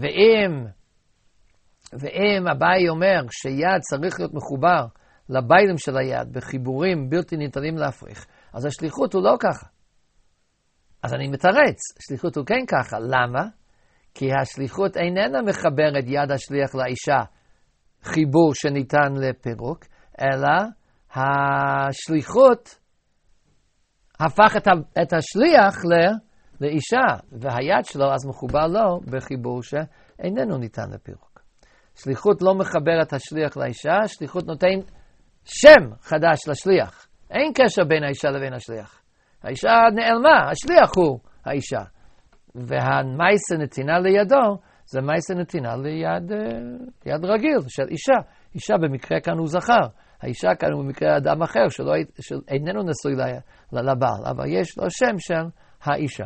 ואם אביי אומר שיד צריך להיות מחובר לביילים של היד, בחיבורים בלתי ניתנים להפריך, אז השליחות הוא לא ככה. אז אני מתרץ, השליחות הוא כן ככה. למה? כי השליחות איננה מחברת יד השליח לאישה, חיבור שניתן לפירוק, אלא השליחות הפך את השליח לאישה, והיד שלו אז מחובר לו בחיבור שאיננו ניתן לפירוק. שליחות לא מחבר את השליח לאישה, שליחות נותן שם חדש לשליח. אין קשר בין האישה לבין השליח. האישה נעלמה, השליח הוא האישה. והמייסה נתינה לידו, זה מייסה נתינה ליד רגיל של אישה. אישה במקרה כאן הוא זכר. האישה כאן הוא במקרה אדם אחר שאיננו נשוי לבעל, אבל יש לו שם של האישה.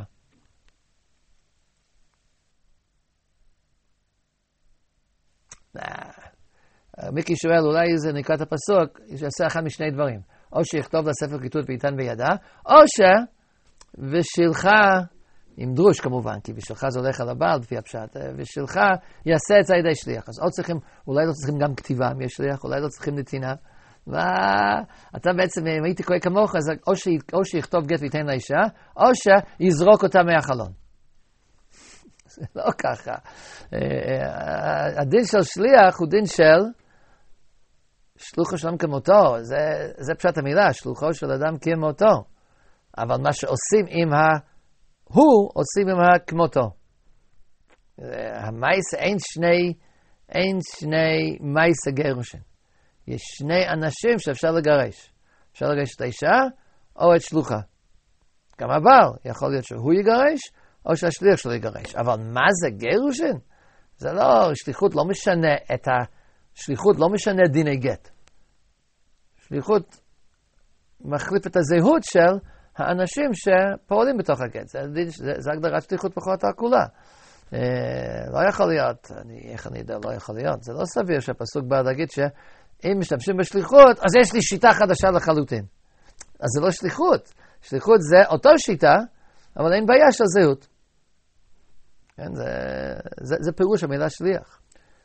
מיקי שואל, אולי זה נקרא את הפסוק, שיעשה אחד משני דברים. או שיכתוב לספר כיתות וייתן בידה, או ושלך, עם דרוש כמובן, כי בשלך זה הולך על הבעל, לפי הפשט, ושלך יעשה את זה על ידי שליח. אז אולי לא צריכים גם כתיבה, אם יש שליח, אולי לא צריכים נתינה. ואתה בעצם, אם הייתי קורא כמוך, אז או שיכתוב גט וייתן לאישה, או שיזרוק אותה מהחלון. זה לא ככה. הדין של שליח הוא דין של שלוחו של אדם כמותו. זה פשט המילה, שלוחו של אדם כמותו. אבל מה שעושים עם הוא, עושים עם כמותו. המייס, אין שני מייס גירושין. יש שני אנשים שאפשר לגרש. אפשר לגרש את האישה או את שלוחה. גם הבעל, יכול להיות שהוא יגרש או שהשליח שלו יגרש. אבל מה זה גירושין? זה לא, שליחות לא משנה שליחות לא משנה דיני גט. שליחות מחליף את הזהות של האנשים שפועלים בתוך הגט. זה הגדרת שליחות בכל כולה. לא יכול להיות, איך אני יודע, לא יכול להיות. זה לא סביר שהפסוק בא להגיד שאם משתמשים בשליחות, אז יש לי שיטה חדשה לחלוטין. אז זה לא שליחות. שליחות זה אותו שיטה, אבל אין בעיה של זהות. כן, זה פירוש המילה שליח.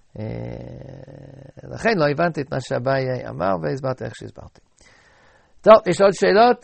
לכן לא הבנתי את מה שאביי אמר, והסברתי איך שהסברתי. טוב, יש עוד שאלות?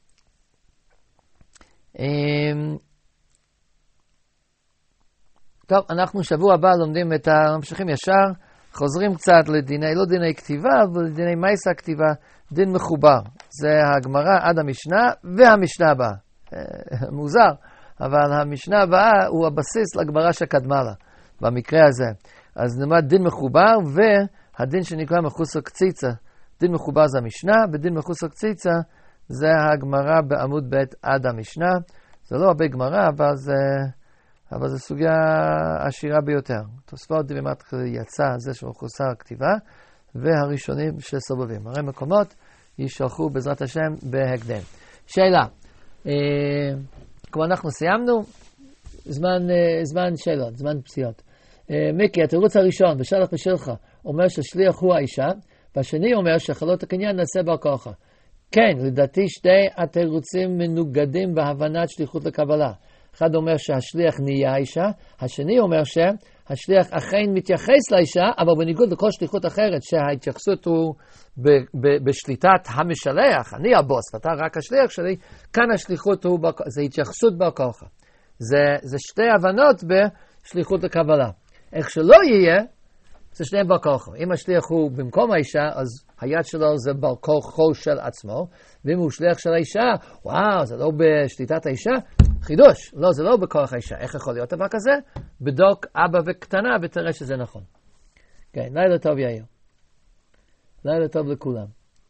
טוב, אנחנו שבוע הבא לומדים ממשיכים ישר, חוזרים קצת לדיני, לא דיני כתיבה, אבל לדיני מייסה כתיבה, דין מחובר. זה הגמרא עד המשנה והמשנה הבאה. מוזר, אבל המשנה הבאה הוא הבסיס לגמרא שקדמה לה, במקרה הזה. אז נלמד דין מחובר, והדין שנקרא מחוסר קציצה. דין מחובר זה המשנה, ודין מחוסר קציצה זה הגמרא בעמוד ב' עד המשנה. זה לא הרבה גמרא, אבל זו סוגיה עשירה ביותר. תוספות דבימת יצא זה שמחוסר הכתיבה, והראשונים שסובבים. הרי מקומות יישלחו בעזרת השם בהקדם. שאלה. כמו אנחנו סיימנו, זמן שאלות, זמן פסיעות. מיקי, התירוץ הראשון, בשלח ושלך, אומר ששליח הוא האישה, והשני אומר שחלות הקניין נעשה בר כוחה. כן, לדעתי שתי התירוצים מנוגדים בהבנת שליחות לקבלה. אחד אומר שהשליח נהיה האישה, השני אומר שהשליח אכן מתייחס לאישה, אבל בניגוד לכל שליחות אחרת, שההתייחסות הוא בשליטת המשלח, אני הבוס, ואתה רק השליח שלי, כאן השליחות הוא, זה התייחסות בר כוחה. זה שתי הבנות בשליחות לקבלה. איך שלא יהיה, זה שניהם בר כוחה. אם השליח הוא במקום האישה, אז היד שלו זה בר כוחו של עצמו, ואם הוא שליח של האישה, וואו, זה לא בשליטת האישה, חידוש. לא, זה לא בכוח האישה. איך יכול להיות דבר כזה? בדוק אבא וקטנה ותראה שזה נכון. כן, לילה טוב יאיר. לילה טוב לכולם.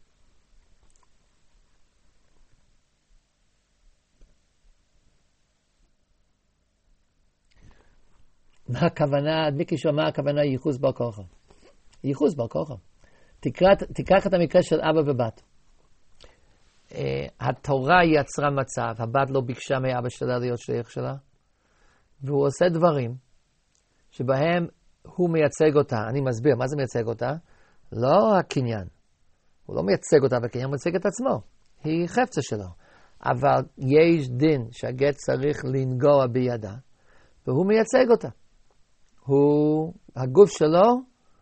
מה הכוונה, מיקי שואל, מה הכוונה ייחוס בר כוחה? ייחוס בר כוחה. תיקח את המקרה של אבא ובת. התורה יצרה מצב, הבת לא ביקשה מאבא שלה להיות שליח שלה, והוא עושה דברים שבהם הוא מייצג אותה. אני מסביר, מה זה מייצג אותה? לא הקניין. הוא לא מייצג אותה בקניין, הוא מייצג את עצמו. היא חפצה שלו. אבל יש דין שהגט צריך לנגוע בידה, והוא מייצג אותה. הגוף שלו,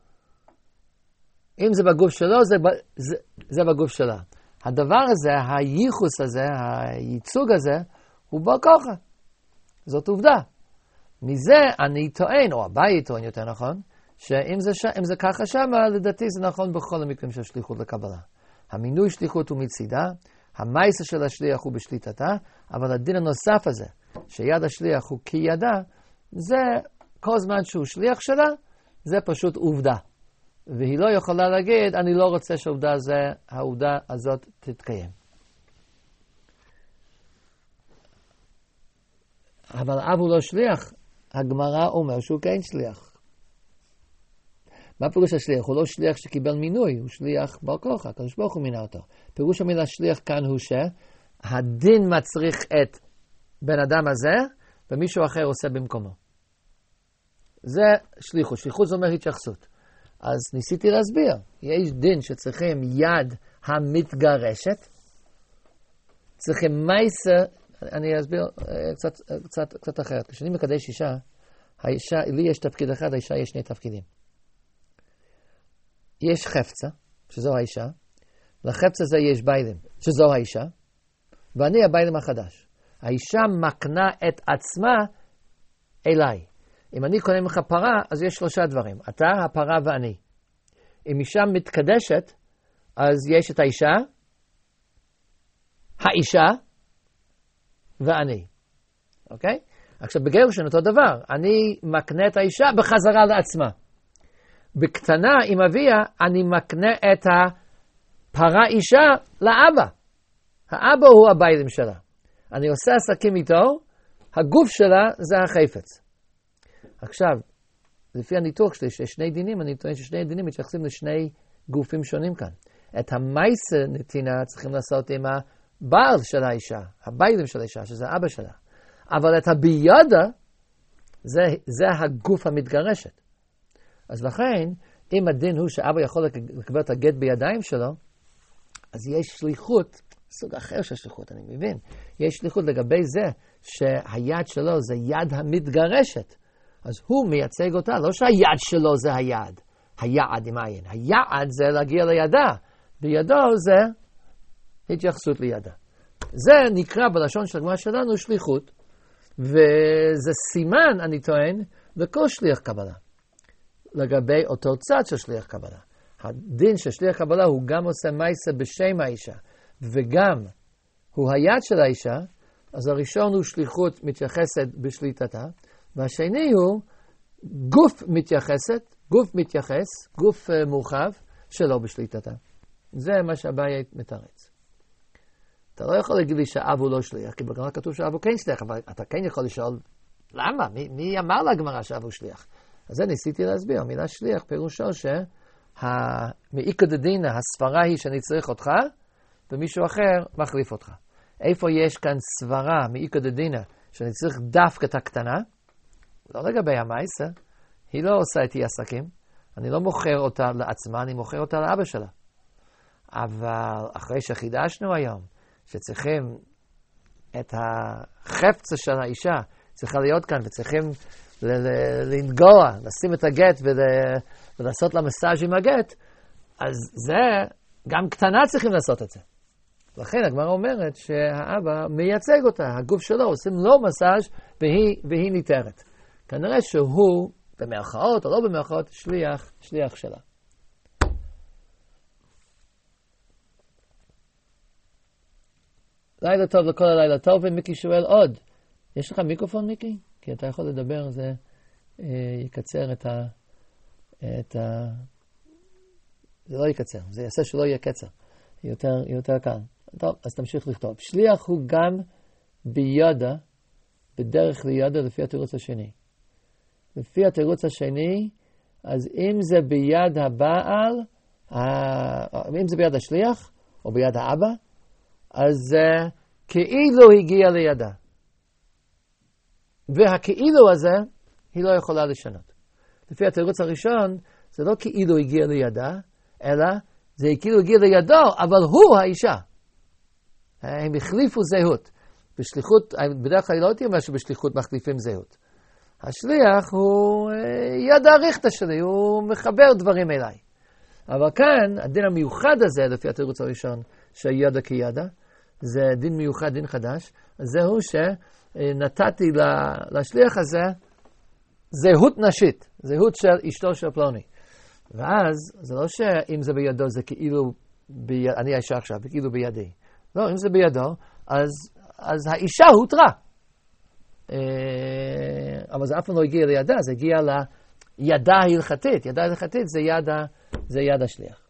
אם זה בגוף שלו, זה בגוף שלה. הדבר הזה, הייחוס הזה, הייצוג הזה, הוא בר כוחה. זאת עובדה. מזה אני טוען, או הבית טוען יותר נכון, שאם זה ככה שמה, לדעתי זה נכון בכל המקרים של שליחות לקבלה. המינוי שליחות הוא מצידה, המייסה של השליח הוא בשליטתה, אבל הדין הנוסף הזה, שיד השליח הוא כידה, זה כל זמן שהוא שליח שלה, זה פשוט עובדה. והיא לא יכולה להגיד, אני לא רוצה שהעובדה הזאת תתקיים. אבל אב הוא לא שליח, הגמרא אומר שהוא כן שליח. מה פירוש השליח? הוא לא שליח שקיבל מינוי, הוא שליח בר כוחה, הקדוש ברוך הוא מינה אותו. פירוש המילה שליח כאן הוא שהדין מצריך את בן אדם הזה, ומישהו אחר עושה במקומו. זה שליחות. שליחות זה אומר התייחסות. אז ניסיתי להסביר. יש דין שצריכים יד המתגרשת, צריכים מייסה, אני אסביר קצת אחרת. כשאני מקדש אישה, לי יש תפקיד אחד, האישה יש שני תפקידים. יש חפצה, שזו האישה, לחפצה זה יש ביילים, שזו האישה, ואני הביילים החדש. האישה מקנה את עצמה אליי. אם אני קונה ממך פרה, אז יש שלושה דברים. אתה, הפרה ואני. אם אישה מתקדשת, אז יש את האישה ואני. אוקיי? עכשיו בגירושין אותו דבר. אני מקנה את האישה בחזרה לעצמה. בקטנה עם אביה, אני מקנה את הפרה אישה לאבא. האבא הוא הביילים שלה. אני עושה עסקים איתו, הגוף שלה זה החפץ. עכשיו, לפי הניתוח שלי, שיש שני דינים, אני טוען ששני דינים מתייחסים לשני גופים שונים כאן. את המייסה נתינה צריכים לעשות עם הבעל של האישה, הביילים של האישה, שזה אבא שלה. אבל את הביודה, זה הגוף המתגרשת. אז לכן, אם הדין הוא שאבא יכול לקבל את הגט בידיים שלו, אז יש שליחות, סוג אחר של שליחות, אני מבין. יש שליחות לגבי זה שהיד שלו זה יד המתגרשת. אז הוא מייצג אותה, לא שהיד שלו זה היד. היעד עם עין. היעד זה להגיע לידה. בידו זה התייחסות לידה. זה נקרא בלשון של הגמרא שלנו שליחות. וזה סימן, אני טוען, לכל שליח קבלה. לגבי אותו צד של שליח קבלה. הדין של שליח קבלה הוא גם עושה מייסה בשם האישה, וגם הוא היד של האישה, אז הראשון הוא שליחות מתייחסת בשליטתה, והשני הוא גוף מתייחס, גוף מורחב, שלא בשליטתה. זה מה שהבעיה מתרץ. אתה לא יכול להגיד לי שהאב הוא לא שליח, כי בגמרא כתוב שהאב הוא כן שליח, אבל אתה כן יכול לשאול, למה? מי אמר לגמרא שהאב הוא שליח? אז זה ניסיתי להסביר. המילה שליח פירושו שמעיקא דדינא הסברה היא שאני צריך אותך, ומישהו אחר מחליף אותך. איפה יש כאן סברה מעיקא דדינא שאני צריך דווקא את הקטנה? לא לגבי המייסה, היא לא עושה איתי עסקים, אני לא מוכר אותה לעצמה, אני מוכר אותה לאבא שלה. אבל אחרי שחידשנו היום, שצריכים את החפצה של האישה, צריכה להיות כאן וצריכים לנגוע, לשים את הגט ולעשות לה מסאז' עם הגט, אז זה, גם קטנה צריכים לעשות את זה. לכן הגמרא אומרת שהאבא מייצג אותה, הגוף שלו, עושים לו מסאז' והיא ניתרת. כנראה שהוא, במרכאות או לא במרכאות, שליח שלה. לילה טוב לכל הלילה טוב, ומיקי שואל עוד. יש לך מיקרופון, מיקי? כי אתה יכול לדבר, זה יקצר זה לא יקצר, זה יעשה שלא יהיה קצר. יותר קל. טוב, אז תמשיך לכתוב. שליח הוא גם בידה, בדרך לידה לפי התירוץ השני. לפי התירוץ השני, אז אם זה ביד הבעל, אם זה ביד השליח, או ביד האבא, אז כאילו הגיע לידה. והכאילו הזה, היא לא יכולה לשנות. לפי התירוץ הראשון, זה לא כאילו הגיע לידה, אלא זה כאילו הגיע לידו, אבל הוא האישה. הם החליפו זהות. בשליחות, בדרך כלל לא הייתי אומר שבשליחות מחליפים זהות. השליח הוא יד האריכתא שלי, הוא מחבר דברים אליי. אבל כאן, הדין המיוחד הזה, לפי התירוץ הראשון, שידע כידע, זה דין מיוחד, דין חדש, זהו שנתתי לשליח הזה זהות נשית, זהות של אשתו של פלוני. ואז, זה לא שאם זה בידו זה כאילו, אני האישה עכשיו, כאילו בידי. לא, אם זה בידו, אז האישה הותרה. אבל זה אף פעם לא הגיע לידה, זה הגיע לידה ההלכתית. ידה ההלכתית זה יד השליח.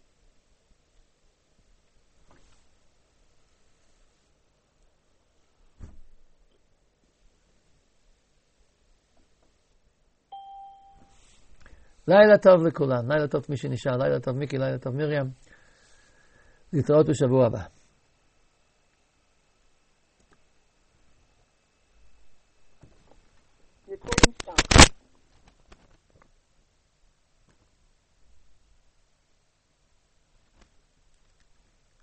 לילה טוב לכולם, לילה טוב מי שנשאר, לילה טוב מיקי, לילה טוב מרים. להתראות בשבוע הבא.